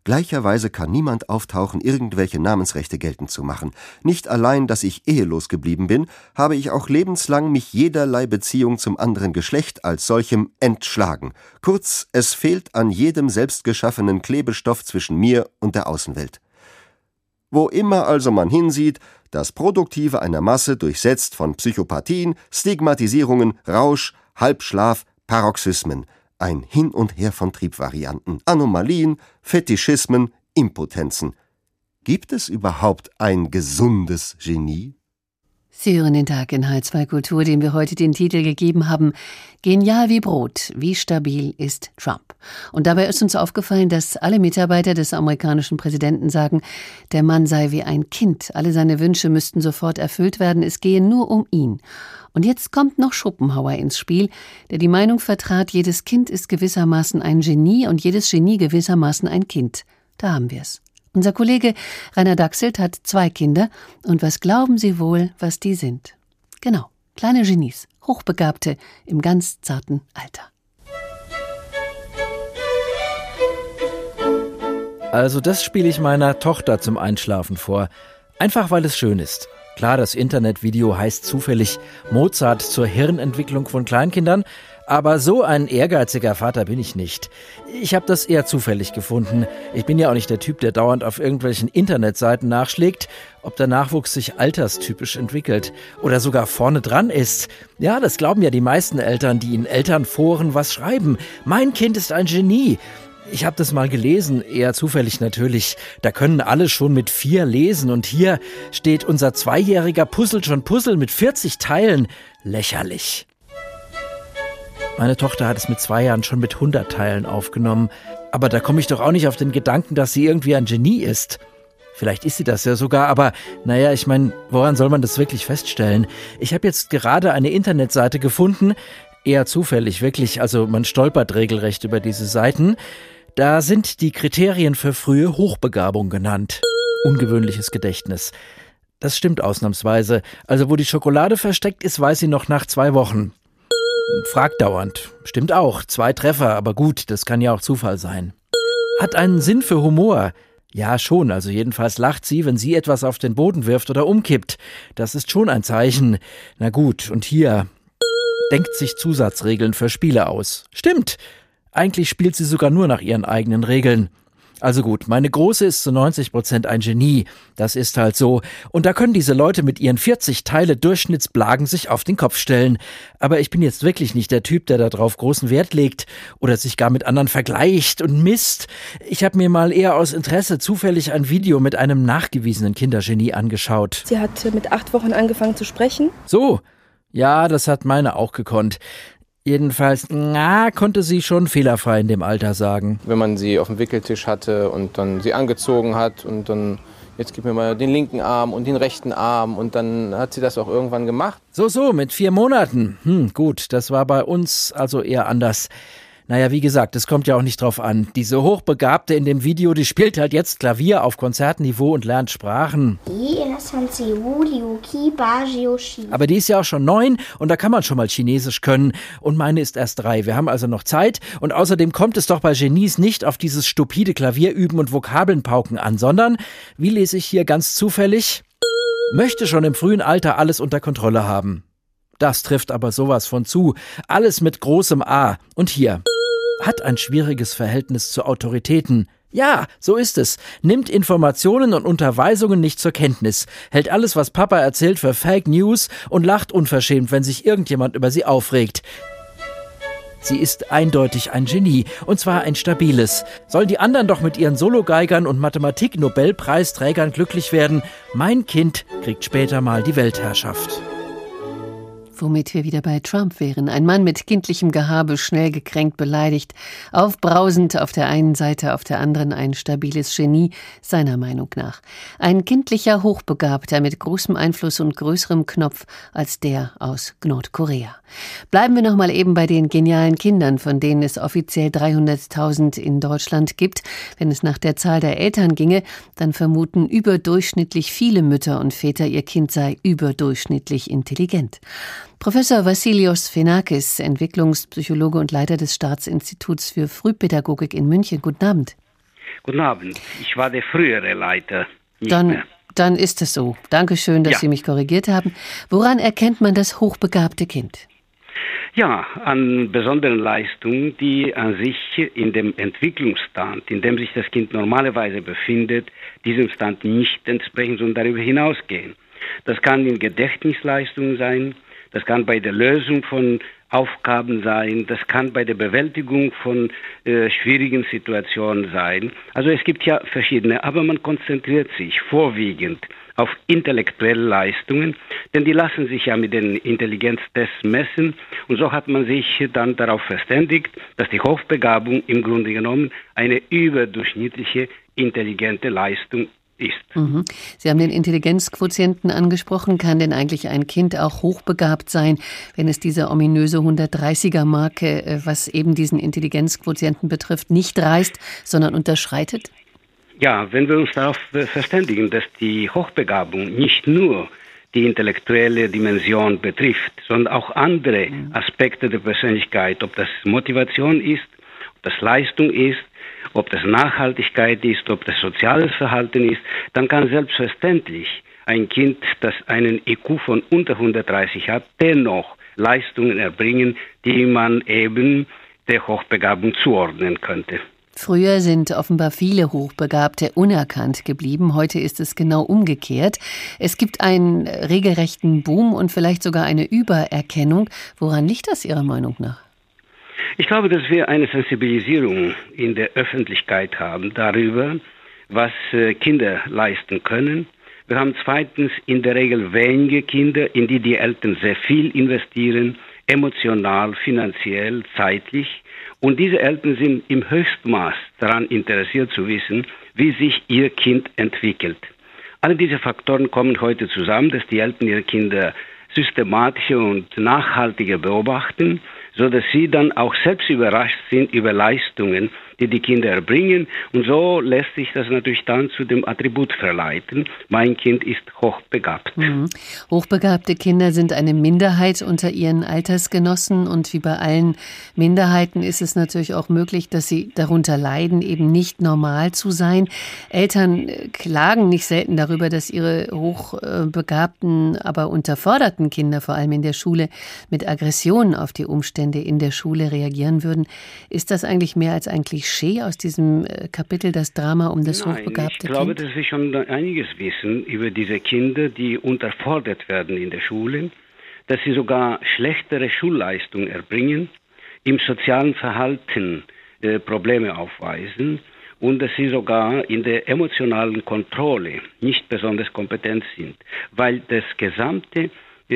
Gleicherweise kann niemand auftauchen, irgendwelche Namensrechte geltend zu machen. Nicht allein, dass ich ehelos geblieben bin, habe ich auch lebenslang mich jederlei Beziehung zum anderen Geschlecht als solchem entschlagen. Kurz, es fehlt an jedem selbstgeschaffenen Klebestoff zwischen mir und der Außenwelt. Wo immer also man hinsieht, das Produktive einer Masse durchsetzt von Psychopathien, Stigmatisierungen, Rausch, Halbschlaf, Paroxysmen. Ein Hin und Her von Triebvarianten, Anomalien, Fetischismen, Impotenzen. Gibt es überhaupt ein gesundes Genie? Sie hören den Tag in H zwei Kultur, dem wir heute den Titel gegeben haben: Genial wie Brot, wie stabil ist Trump? Und dabei ist uns aufgefallen, dass alle Mitarbeiter des amerikanischen Präsidenten sagen, der Mann sei wie ein Kind, alle seine Wünsche müssten sofort erfüllt werden, es gehe nur um ihn. Und jetzt kommt noch Schopenhauer ins Spiel, der die Meinung vertrat, jedes Kind ist gewissermaßen ein Genie und jedes Genie gewissermaßen ein Kind. Da haben wir es. Unser Kollege Rainer Dachselt hat zwei Kinder, und was glauben Sie wohl, was die sind? Genau, kleine Genies, Hochbegabte im ganz zarten Alter. Also das spiele ich meiner Tochter zum Einschlafen vor, einfach weil es schön ist. Klar, das Internetvideo heißt zufällig Mozart zur Hirnentwicklung von Kleinkindern, aber so ein ehrgeiziger Vater bin ich nicht. Ich habe das eher zufällig gefunden. Ich bin ja auch nicht der Typ, der dauernd auf irgendwelchen Internetseiten nachschlägt, ob der Nachwuchs sich alterstypisch entwickelt oder sogar vorne dran ist. Ja, das glauben ja die meisten Eltern, die in Elternforen was schreiben. Mein Kind ist ein Genie. Ich habe das mal gelesen, eher zufällig natürlich. Da können alle schon mit vier lesen und hier steht, unser Zweijähriger puzzelt schon Puzzle mit vierzig Teilen. Lächerlich. Meine Tochter hat es mit zwei Jahren schon mit hundert Teilen aufgenommen. Aber da komme ich doch auch nicht auf den Gedanken, dass sie irgendwie ein Genie ist. Vielleicht ist sie das ja sogar, aber naja, ich meine, woran soll man das wirklich feststellen? Ich habe jetzt gerade eine Internetseite gefunden, eher zufällig, wirklich, also man stolpert regelrecht über diese Seiten. Da sind die Kriterien für frühe Hochbegabung genannt. Ungewöhnliches Gedächtnis. Das stimmt ausnahmsweise. Also wo die Schokolade versteckt ist, weiß sie noch nach zwei Wochen. Fragt dauernd. Stimmt auch. Zwei Treffer, aber gut, das kann ja auch Zufall sein. Hat einen Sinn für Humor. Ja, schon. Also jedenfalls lacht sie, wenn sie etwas auf den Boden wirft oder umkippt. Das ist schon ein Zeichen. Na gut, und hier denkt sich Zusatzregeln für Spiele aus. Stimmt. Eigentlich spielt sie sogar nur nach ihren eigenen Regeln. Also gut, meine Große ist zu neunzig Prozent ein Genie. Das ist halt so. Und da können diese Leute mit ihren vierzig Teile Durchschnittsblagen sich auf den Kopf stellen. Aber ich bin jetzt wirklich nicht der Typ, der darauf großen Wert legt oder sich gar mit anderen vergleicht und misst. Ich habe mir mal eher aus Interesse zufällig ein Video mit einem nachgewiesenen Kindergenie angeschaut. Sie hat mit acht Wochen angefangen zu sprechen. So, ja, das hat meine auch gekonnt. Jedenfalls, na, konnte sie schon fehlerfrei in dem Alter sagen. Wenn man sie auf dem Wickeltisch hatte und dann sie angezogen hat und dann, jetzt gib mir mal den linken Arm und den rechten Arm, und dann hat sie das auch irgendwann gemacht. So, so, mit vier Monaten. Hm, gut, das war bei uns also eher anders. Naja, wie gesagt, es kommt ja auch nicht drauf an. Diese Hochbegabte in dem Video, die spielt halt jetzt Klavier auf Konzertniveau und lernt Sprachen. Aber die ist ja auch schon neun und da kann man schon mal Chinesisch können. Und meine ist erst drei. Wir haben also noch Zeit. Und außerdem kommt es doch bei Genies nicht auf dieses stupide Klavierüben und Vokabeln pauken an, sondern, wie lese ich hier ganz zufällig, möchte schon im frühen Alter alles unter Kontrolle haben. Das trifft aber sowas von zu. Alles mit großem A. Und hier. Hat ein schwieriges Verhältnis zu Autoritäten. Ja, so ist es. Nimmt Informationen und Unterweisungen nicht zur Kenntnis, hält alles, was Papa erzählt, für Fake News und lacht unverschämt, wenn sich irgendjemand über sie aufregt. Sie ist eindeutig ein Genie, und zwar ein stabiles. Sollen die anderen doch mit ihren Sologeigern und Mathematik-Nobelpreisträgern glücklich werden? Mein Kind kriegt später mal die Weltherrschaft. Womit wir wieder bei Trump wären. Ein Mann mit kindlichem Gehabe, schnell gekränkt, beleidigt, aufbrausend auf der einen Seite, auf der anderen ein stabiles Genie, seiner Meinung nach. Ein kindlicher Hochbegabter mit großem Einfluss und größerem Knopf als der aus Nordkorea. Bleiben wir noch mal eben bei den genialen Kindern, von denen es offiziell dreihunderttausend in Deutschland gibt. Wenn es nach der Zahl der Eltern ginge, dann vermuten überdurchschnittlich viele Mütter und Väter, ihr Kind sei überdurchschnittlich intelligent. Professor Vassilios Fenakis, Entwicklungspsychologe und Leiter des Staatsinstituts für Frühpädagogik in München. Guten Abend. Guten Abend. Ich war der frühere Leiter. Nicht Dann, mehr. dann ist es so. Dankeschön, dass Ja. Sie mich korrigiert haben. Woran erkennt man das hochbegabte Kind? Ja, an besonderen Leistungen, die an sich in dem Entwicklungsstand, in dem sich das Kind normalerweise befindet, diesem Stand nicht entsprechen, sondern darüber hinausgehen. Das kann in Gedächtnisleistungen sein, das kann bei der Lösung von Aufgaben sein, das kann bei der Bewältigung von äh, schwierigen Situationen sein. Also es gibt ja verschiedene, aber man konzentriert sich vorwiegend auf intellektuelle Leistungen, denn die lassen sich ja mit den Intelligenztests messen und so hat man sich dann darauf verständigt, dass die Hochbegabung im Grunde genommen eine überdurchschnittliche intelligente Leistung ist. Mhm. Sie haben den Intelligenzquotienten angesprochen. Kann denn eigentlich ein Kind auch hochbegabt sein, wenn es diese ominöse hundertdreißiger-Marke, äh, was eben diesen Intelligenzquotienten betrifft, nicht reißt, sondern unterschreitet? Ja, wenn wir uns darauf verständigen, dass die Hochbegabung nicht nur die intellektuelle Dimension betrifft, sondern auch andere Aspekte der Persönlichkeit, ob das Motivation ist, ob das Leistung ist, ob das Nachhaltigkeit ist, ob das soziales Verhalten ist, dann kann selbstverständlich ein Kind, das einen I Q von unter hundertdreißig hat, dennoch Leistungen erbringen, die man eben der Hochbegabung zuordnen könnte. Früher sind offenbar viele Hochbegabte unerkannt geblieben. Heute ist es genau umgekehrt. Es gibt einen regelrechten Boom und vielleicht sogar eine Übererkennung. Woran liegt das Ihrer Meinung nach? Ich glaube, dass wir eine Sensibilisierung in der Öffentlichkeit haben darüber, was Kinder leisten können. Wir haben zweitens in der Regel wenige Kinder, in die die Eltern sehr viel investieren, emotional, finanziell, zeitlich. Und diese Eltern sind im Höchstmaß daran interessiert zu wissen, wie sich ihr Kind entwickelt. Alle diese Faktoren kommen heute zusammen, dass die Eltern ihre Kinder systematischer und nachhaltiger beobachten, so dass sie dann auch selbst überrascht sind über Leistungen, die die Kinder erbringen. Und so lässt sich das natürlich dann zu dem Attribut verleiten. Mein Kind ist hochbegabt. Mhm. Hochbegabte Kinder sind eine Minderheit unter ihren Altersgenossen. Und wie bei allen Minderheiten ist es natürlich auch möglich, dass sie darunter leiden, eben nicht normal zu sein. Eltern klagen nicht selten darüber, dass ihre hochbegabten, aber unterforderten Kinder, vor allem in der Schule, mit Aggressionen auf die Umstände in der Schule reagieren würden. Ist das eigentlich mehr als ein Klischee aus diesem Kapitel, das Drama um das Nein, hochbegabte Kind? Ich glaube, dass wir schon einiges wissen über diese Kinder, die unterfordert werden in der Schule, dass sie sogar schlechtere Schulleistungen erbringen, im sozialen Verhalten äh, Probleme aufweisen und dass sie sogar in der emotionalen Kontrolle nicht besonders kompetent sind, weil das gesamte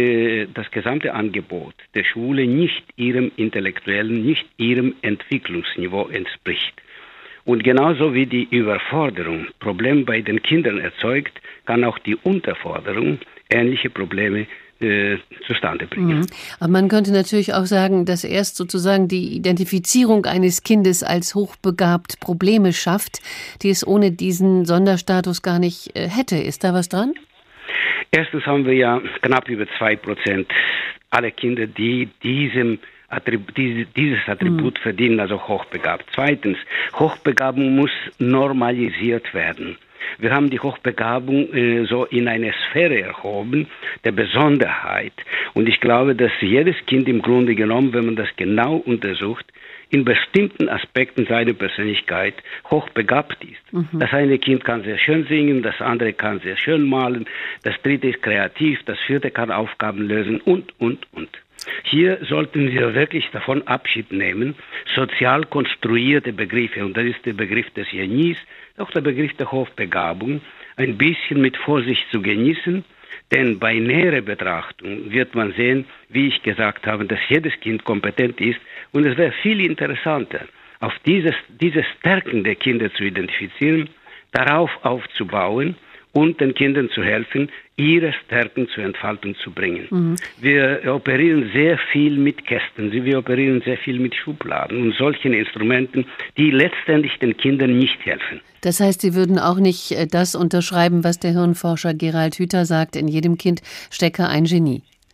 das gesamte Angebot der Schule nicht ihrem intellektuellen, nicht ihrem Entwicklungsniveau entspricht. Und genauso wie die Überforderung Probleme bei den Kindern erzeugt, kann auch die Unterforderung ähnliche Probleme äh, zustande bringen. Mhm. Aber man könnte natürlich auch sagen, dass erst sozusagen die Identifizierung eines Kindes als hochbegabt Probleme schafft, die es ohne diesen Sonderstatus gar nicht äh, hätte. Ist da was dran? Erstens haben wir ja knapp über zwei Prozent aller Kinder, die diesem Attribut, diese, dieses Attribut mhm. verdienen, also hochbegabt. Zweitens, Hochbegabung muss normalisiert werden. Wir haben die Hochbegabung äh, so in eine Sphäre erhoben, der Besonderheit. Und ich glaube, dass jedes Kind im Grunde genommen, wenn man das genau untersucht, in bestimmten Aspekten seiner Persönlichkeit hochbegabt ist. Mhm. Das eine Kind kann sehr schön singen, das andere kann sehr schön malen, das dritte ist kreativ, das vierte kann Aufgaben lösen und, und, und. Hier sollten wir wirklich davon Abschied nehmen, sozial konstruierte Begriffe, und das ist der Begriff des Genies, auch der Begriff der Hochbegabung, ein bisschen mit Vorsicht zu genießen. Denn bei näherer Betrachtung wird man sehen, wie ich gesagt habe, dass jedes Kind kompetent ist. Und es wäre viel interessanter, auf dieses, diese Stärken der Kinder zu identifizieren, darauf aufzubauen und den Kindern zu helfen, ihre Stärken zur Entfaltung zu bringen. Mhm. Wir operieren sehr viel mit Kästen, wir operieren sehr viel mit Schubladen und solchen Instrumenten, die letztendlich den Kindern nicht helfen. Das heißt, Sie würden auch nicht das unterschreiben, was der Hirnforscher Gerald Hüther sagt, in jedem Kind stecke ein Genie.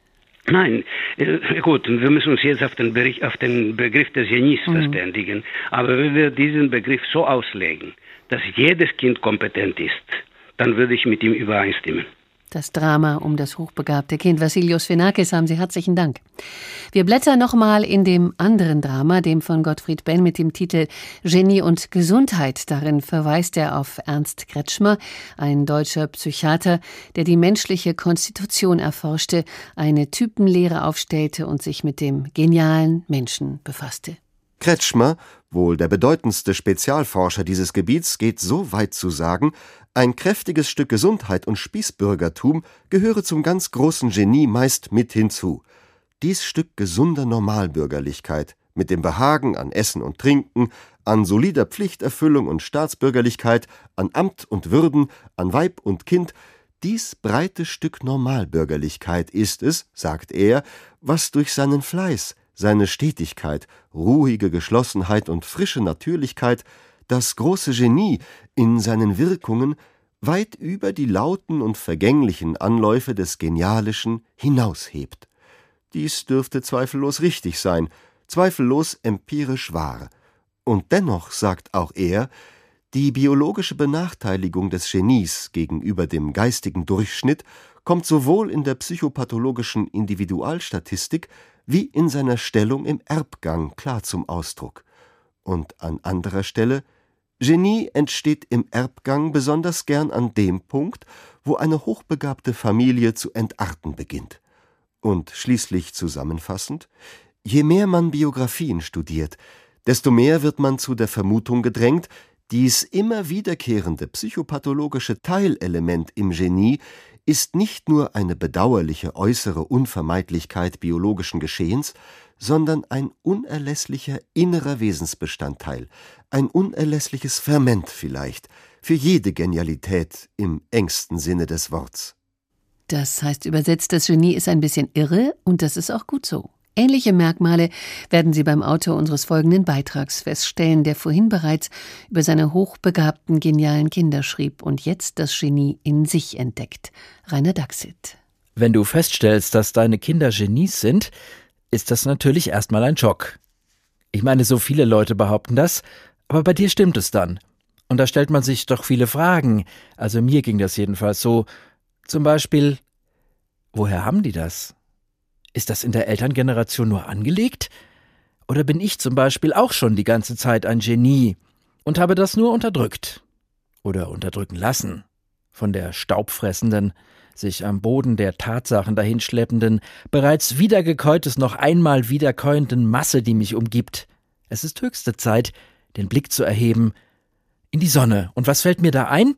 Nein, äh, gut, wir müssen uns jetzt auf den, Bericht, auf den Begriff des Genies mhm. verständigen. Aber wenn wir diesen Begriff so auslegen, dass jedes Kind kompetent ist, dann würde ich mit ihm übereinstimmen. Das Drama um das hochbegabte Kind. Vassilios Fenakis, haben Sie herzlichen Dank. Wir blättern nochmal in dem anderen Drama, dem von Gottfried Benn mit dem Titel Genie und Gesundheit. Darin verweist er auf Ernst Kretschmer, ein deutscher Psychiater, der die menschliche Konstitution erforschte, eine Typenlehre aufstellte und sich mit dem genialen Menschen befasste. Kretschmer, wohl der bedeutendste Spezialforscher dieses Gebiets, geht so weit zu sagen, ein kräftiges Stück Gesundheit und Spießbürgertum gehöre zum ganz großen Genie meist mit hinzu. Dies Stück gesunder Normalbürgerlichkeit, mit dem Behagen an Essen und Trinken, an solider Pflichterfüllung und Staatsbürgerlichkeit, an Amt und Würden, an Weib und Kind, dies breite Stück Normalbürgerlichkeit ist es, sagt er, was durch seinen Fleiß, seine Stetigkeit, ruhige Geschlossenheit und frische Natürlichkeit das große Genie in seinen Wirkungen weit über die lauten und vergänglichen Anläufe des Genialischen hinaushebt. Dies dürfte zweifellos richtig sein, zweifellos empirisch wahr. Und dennoch, sagt auch er, die biologische Benachteiligung des Genies gegenüber dem geistigen Durchschnitt kommt sowohl in der psychopathologischen Individualstatistik wie in seiner Stellung im Erbgang klar zum Ausdruck. Und an anderer Stelle: Genie entsteht im Erbgang besonders gern an dem Punkt, wo eine hochbegabte Familie zu entarten beginnt. Und schließlich zusammenfassend: Je mehr man Biografien studiert, desto mehr wird man zu der Vermutung gedrängt, dies immer wiederkehrende psychopathologische Teilelement im Genie ist nicht nur eine bedauerliche äußere Unvermeidlichkeit biologischen Geschehens, sondern ein unerlässlicher innerer Wesensbestandteil, ein unerlässliches Ferment vielleicht, für jede Genialität im engsten Sinne des Worts. Das heißt übersetzt, das Genie ist ein bisschen irre und das ist auch gut so. Ähnliche Merkmale werden Sie beim Autor unseres folgenden Beitrags feststellen, der vorhin bereits über seine hochbegabten, genialen Kinder schrieb und jetzt das Genie in sich entdeckt. Rainer Dachsit. Wenn du feststellst, dass deine Kinder Genies sind, ist das natürlich erstmal ein Schock. Ich meine, so viele Leute behaupten das, aber bei dir stimmt es dann. Und da stellt man sich doch viele Fragen. Also mir ging das jedenfalls so. Zum Beispiel, woher haben die das? Ist das in der Elterngeneration nur angelegt? Oder bin ich zum Beispiel auch schon die ganze Zeit ein Genie und habe das nur unterdrückt? Oder unterdrücken lassen? Von der staubfressenden, sich am Boden der Tatsachen dahinschleppenden, bereits wiedergekäutes, noch einmal wiederkäuenden Masse, die mich umgibt. Es ist höchste Zeit, den Blick zu erheben in die Sonne. Und was fällt mir da ein?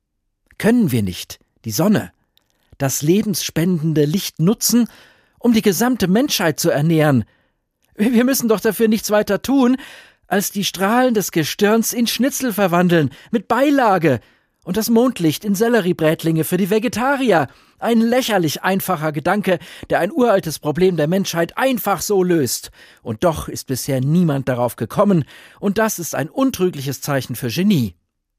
Können wir nicht die Sonne, das lebensspendende Licht nutzen, um die gesamte Menschheit zu ernähren? Wir müssen doch dafür nichts weiter tun, als die Strahlen des Gestirns in Schnitzel verwandeln, mit Beilage, und das Mondlicht in Selleriebrätlinge für die Vegetarier. Ein lächerlich einfacher Gedanke, der ein uraltes Problem der Menschheit einfach so löst. Und doch ist bisher niemand darauf gekommen, und das ist ein untrügliches Zeichen für Genie.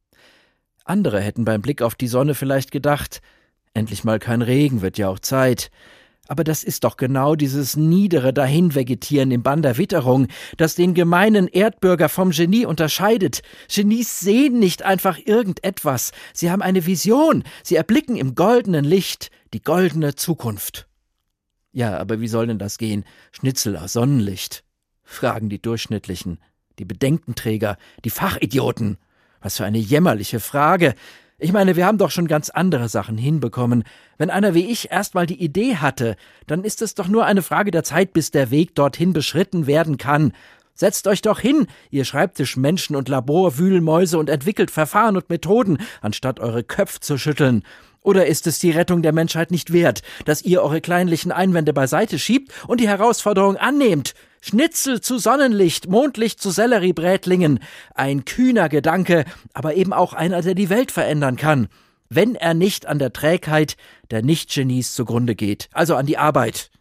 Andere hätten beim Blick auf die Sonne vielleicht gedacht, endlich mal kein Regen, wird ja auch Zeit. Aber das ist doch genau dieses niedere Dahinvegetieren im Bann der Witterung, das den gemeinen Erdbürger vom Genie unterscheidet. Genies sehen nicht einfach irgendetwas. Sie haben eine Vision. Sie erblicken im goldenen Licht die goldene Zukunft. Ja, aber wie soll denn das gehen? Schnitzel aus Sonnenlicht? Fragen die Durchschnittlichen, die Bedenkenträger, die Fachidioten. Was für eine jämmerliche Frage. Ich meine, wir haben doch schon ganz andere Sachen hinbekommen. Wenn einer wie ich erst mal die Idee hatte, dann ist es doch nur eine Frage der Zeit, bis der Weg dorthin beschritten werden kann. Setzt euch doch hin, ihr Schreibtischmenschen und Laborwühlmäuse, und entwickelt Verfahren und Methoden, anstatt eure Köpfe zu schütteln. Oder ist es die Rettung der Menschheit nicht wert, dass ihr eure kleinlichen Einwände beiseite schiebt und die Herausforderung annehmt? Schnitzel zu Sonnenlicht, Mondlicht zu Selleriebrätlingen. Ein kühner Gedanke, aber eben auch einer, der die Welt verändern kann. Wenn er nicht an der Trägheit der Nicht-Genies zugrunde geht, also an die Arbeit.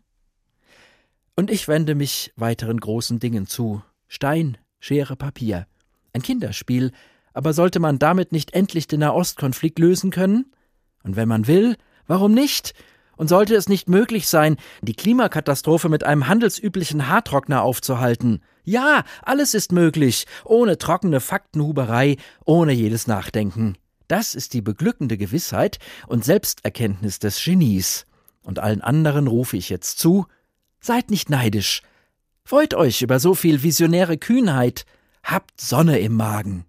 Und ich wende mich weiteren großen Dingen zu. Stein, Schere, Papier. Ein Kinderspiel, aber sollte man damit nicht endlich den Nahostkonflikt lösen können? Und wenn man will, warum nicht? Und sollte es nicht möglich sein, die Klimakatastrophe mit einem handelsüblichen Haartrockner aufzuhalten? Ja, alles ist möglich, ohne trockene Faktenhuberei, ohne jedes Nachdenken. Das ist die beglückende Gewissheit und Selbsterkenntnis des Genies. Und allen anderen rufe ich jetzt zu: Seid nicht neidisch. Freut euch über so viel visionäre Kühnheit. Habt Sonne im Magen.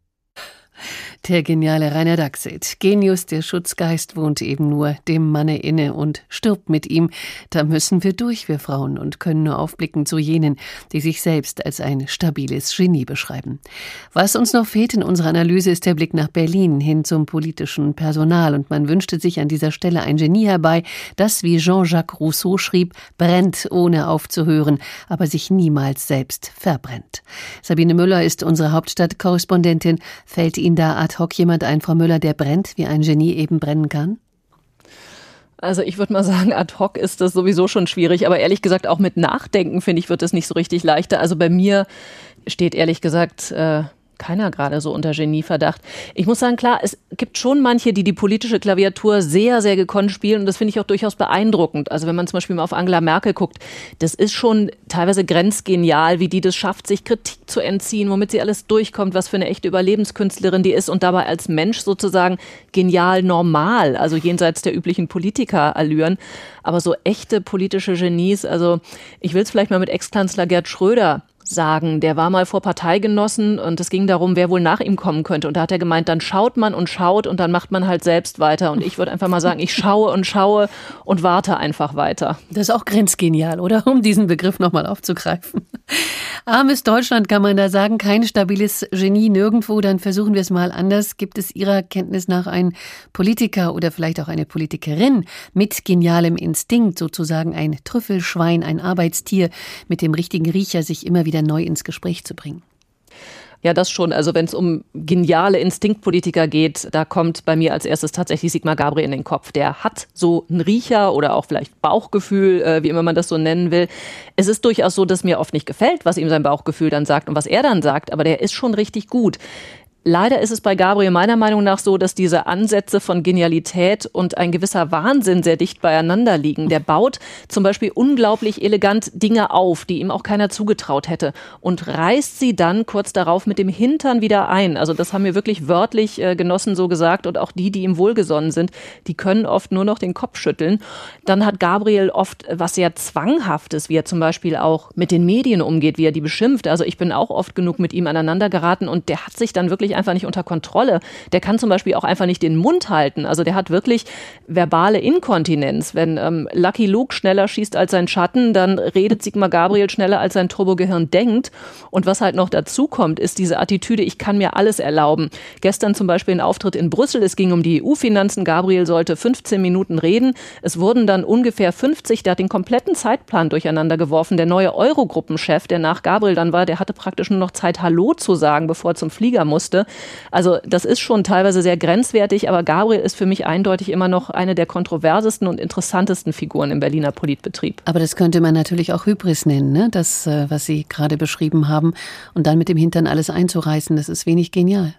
Der geniale Rainer Dachseth. Genius, der Schutzgeist, wohnt eben nur dem Manne inne und stirbt mit ihm. Da müssen wir durch, wir Frauen, und können nur aufblicken zu jenen, die sich selbst als ein stabiles Genie beschreiben. Was uns noch fehlt in unserer Analyse ist der Blick nach Berlin hin zum politischen Personal. Und man wünschte sich an dieser Stelle ein Genie herbei, das, wie Jean-Jacques Rousseau schrieb, brennt, ohne aufzuhören, aber sich niemals selbst verbrennt. Sabine Müller ist unsere Hauptstadtkorrespondentin. Fällt Ihnen da ad hoc jemand ein, Frau Müller, der brennt, wie ein Genie eben brennen kann? Also ich würde mal sagen, ad hoc ist das sowieso schon schwierig. Aber ehrlich gesagt, auch mit Nachdenken, finde ich, wird es nicht so richtig leichter. Also bei mir steht ehrlich gesagt äh, keiner gerade so unter Genieverdacht. Ich muss sagen, klar, es gibt schon manche, die die politische Klaviatur sehr, sehr gekonnt spielen. Und das finde ich auch durchaus beeindruckend. Also wenn man zum Beispiel mal auf Angela Merkel guckt, das ist schon teilweise grenzgenial, wie die das schafft, sich Kritik zu entziehen, womit sie alles durchkommt, was für eine echte Überlebenskünstlerin die ist und dabei als Mensch sozusagen genial normal, also jenseits der üblichen Politikerallüren. Aber so echte politische Genies, also ich will es vielleicht mal mit Ex-Kanzler Gerd Schröder sagen, der war mal vor Parteigenossen und es ging darum, wer wohl nach ihm kommen könnte. Und da hat er gemeint, dann schaut man und schaut und dann macht man halt selbst weiter. Und ich würde einfach mal sagen, ich schaue und schaue und warte einfach weiter. Das ist auch grenzgenial, oder? Um diesen Begriff nochmal aufzugreifen. Armes Deutschland, kann man da sagen, kein stabiles Genie nirgendwo. Dann versuchen wir es mal anders. Gibt es Ihrer Kenntnis nach einen Politiker oder vielleicht auch eine Politikerin mit genialem Instinkt, sozusagen ein Trüffelschwein, ein Arbeitstier mit dem richtigen Riecher, sich immer wieder neu ins Gespräch zu bringen? Ja, das schon. Also wenn es um geniale Instinktpolitiker geht, da kommt bei mir als erstes tatsächlich Sigmar Gabriel in den Kopf. Der hat so einen Riecher oder auch vielleicht Bauchgefühl, äh, wie immer man das so nennen will. Es ist durchaus so, dass mir oft nicht gefällt, was ihm sein Bauchgefühl dann sagt und was er dann sagt, aber der ist schon richtig gut. Leider ist es bei Gabriel meiner Meinung nach so, dass diese Ansätze von Genialität und ein gewisser Wahnsinn sehr dicht beieinander liegen. Der baut zum Beispiel unglaublich elegant Dinge auf, die ihm auch keiner zugetraut hätte und reißt sie dann kurz darauf mit dem Hintern wieder ein. Also das haben mir wirklich wörtlich äh, Genossen so gesagt und auch die, die ihm wohlgesonnen sind, die können oft nur noch den Kopf schütteln. Dann hat Gabriel oft was sehr Zwanghaftes, wie er zum Beispiel auch mit den Medien umgeht, wie er die beschimpft. Also ich bin auch oft genug mit ihm aneinander geraten und der hat sich dann wirklich einfach nicht unter Kontrolle. Der kann zum Beispiel auch einfach nicht den Mund halten. Also der hat wirklich verbale Inkontinenz. Wenn ähm, Lucky Luke schneller schießt als sein Schatten, dann redet Sigmar Gabriel schneller als sein Turbogehirn denkt. Und was halt noch dazu kommt, ist diese Attitüde, ich kann mir alles erlauben. Gestern zum Beispiel ein Auftritt in Brüssel, es ging um die E U-Finanzen. Gabriel sollte fünfzehn Minuten reden. Es wurden dann ungefähr fünfzig, der hat den kompletten Zeitplan durcheinander geworfen. Der neue Eurogruppenchef, der nach Gabriel dann war, der hatte praktisch nur noch Zeit, Hallo zu sagen, bevor er zum Flieger musste. Also das ist schon teilweise sehr grenzwertig, aber Gabriel ist für mich eindeutig immer noch eine der kontroversesten und interessantesten Figuren im Berliner Politbetrieb. Aber das könnte man natürlich auch Hybris nennen, ne? Das, was Sie gerade beschrieben haben. Und dann mit dem Hintern alles einzureißen, das ist wenig genial.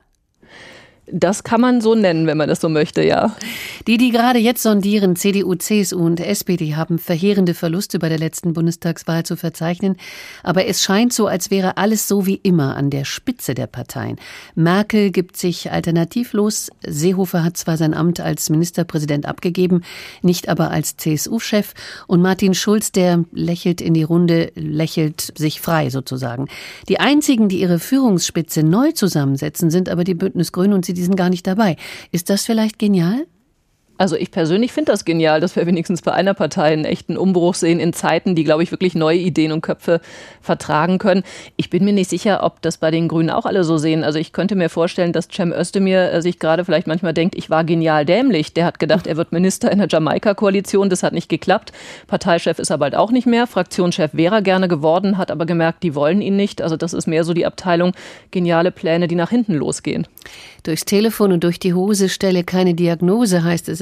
Das kann man so nennen, wenn man das so möchte, ja. Die, die gerade jetzt sondieren, C D U, C S U und S P D, haben verheerende Verluste bei der letzten Bundestagswahl zu verzeichnen. Aber es scheint so, als wäre alles so wie immer an der Spitze der Parteien. Merkel gibt sich alternativlos. Seehofer hat zwar sein Amt als Ministerpräsident abgegeben, nicht aber als C S U-Chef. Und Martin Schulz, der lächelt in die Runde, lächelt sich frei sozusagen. Die einzigen, die ihre Führungsspitze neu zusammensetzen, sind aber die Bündnis-Grünen und sie die sind gar nicht dabei. Ist das vielleicht genial? Also ich persönlich finde das genial, dass wir wenigstens bei einer Partei einen echten Umbruch sehen in Zeiten, die, glaube ich, wirklich neue Ideen und Köpfe vertragen können. Ich bin mir nicht sicher, ob das bei den Grünen auch alle so sehen. Also ich könnte mir vorstellen, dass Cem Özdemir sich gerade vielleicht manchmal denkt, ich war genial dämlich. Der hat gedacht, er wird Minister in der Jamaika-Koalition. Das hat nicht geklappt. Parteichef ist er bald auch nicht mehr. Fraktionschef wäre er gerne geworden, hat aber gemerkt, die wollen ihn nicht. Also das ist mehr so die Abteilung geniale Pläne, die nach hinten losgehen. Durchs Telefon und durch die Hose stelle keine Diagnose, heißt es im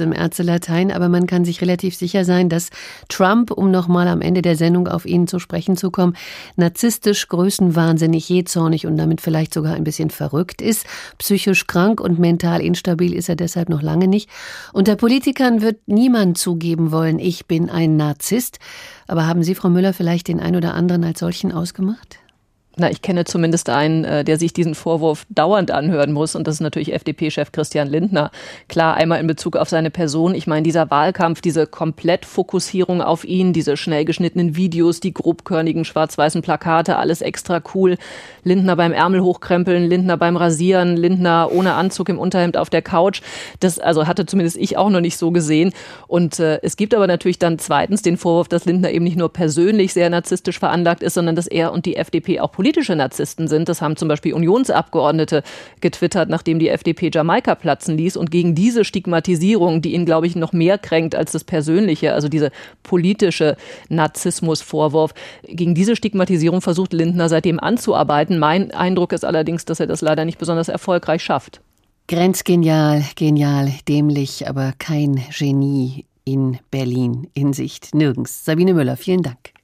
im Ärztelatein, aber man kann sich relativ sicher sein, dass Trump, um nochmal am Ende der Sendung auf ihn zu sprechen zu kommen, narzisstisch, größenwahnsinnig, jähzornig und damit vielleicht sogar ein bisschen verrückt ist. Psychisch krank und mental instabil ist er deshalb noch lange nicht. Unter Politikern wird niemand zugeben wollen, ich bin ein Narzisst. Aber haben Sie, Frau Müller, vielleicht den ein oder anderen als solchen ausgemacht? Na, ich kenne zumindest einen, der sich diesen Vorwurf dauernd anhören muss. Und das ist natürlich F D P-Chef Christian Lindner. Klar, einmal in Bezug auf seine Person. Ich meine, dieser Wahlkampf, diese Komplettfokussierung auf ihn, diese schnell geschnittenen Videos, die grobkörnigen schwarz-weißen Plakate, alles extra cool. Lindner beim Ärmel hochkrempeln, Lindner beim Rasieren, Lindner ohne Anzug im Unterhemd auf der Couch. Das also hatte zumindest ich auch noch nicht so gesehen. Und äh, es gibt aber natürlich dann zweitens den Vorwurf, dass Lindner eben nicht nur persönlich sehr narzisstisch veranlagt ist, sondern dass er und die F D P auch politisch politische Narzissten sind. Das haben zum Beispiel Unionsabgeordnete getwittert, nachdem die F D P Jamaika platzen ließ. Und gegen diese Stigmatisierung, die ihn, glaube ich, noch mehr kränkt als das Persönliche, also diese politische Narzissmusvorwurf, gegen diese Stigmatisierung versucht Lindner seitdem anzuarbeiten. Mein Eindruck ist allerdings, dass er das leider nicht besonders erfolgreich schafft. Grenzgenial, genial, dämlich, aber kein Genie in Berlin in Sicht. Nirgends. Sabine Müller, vielen Dank.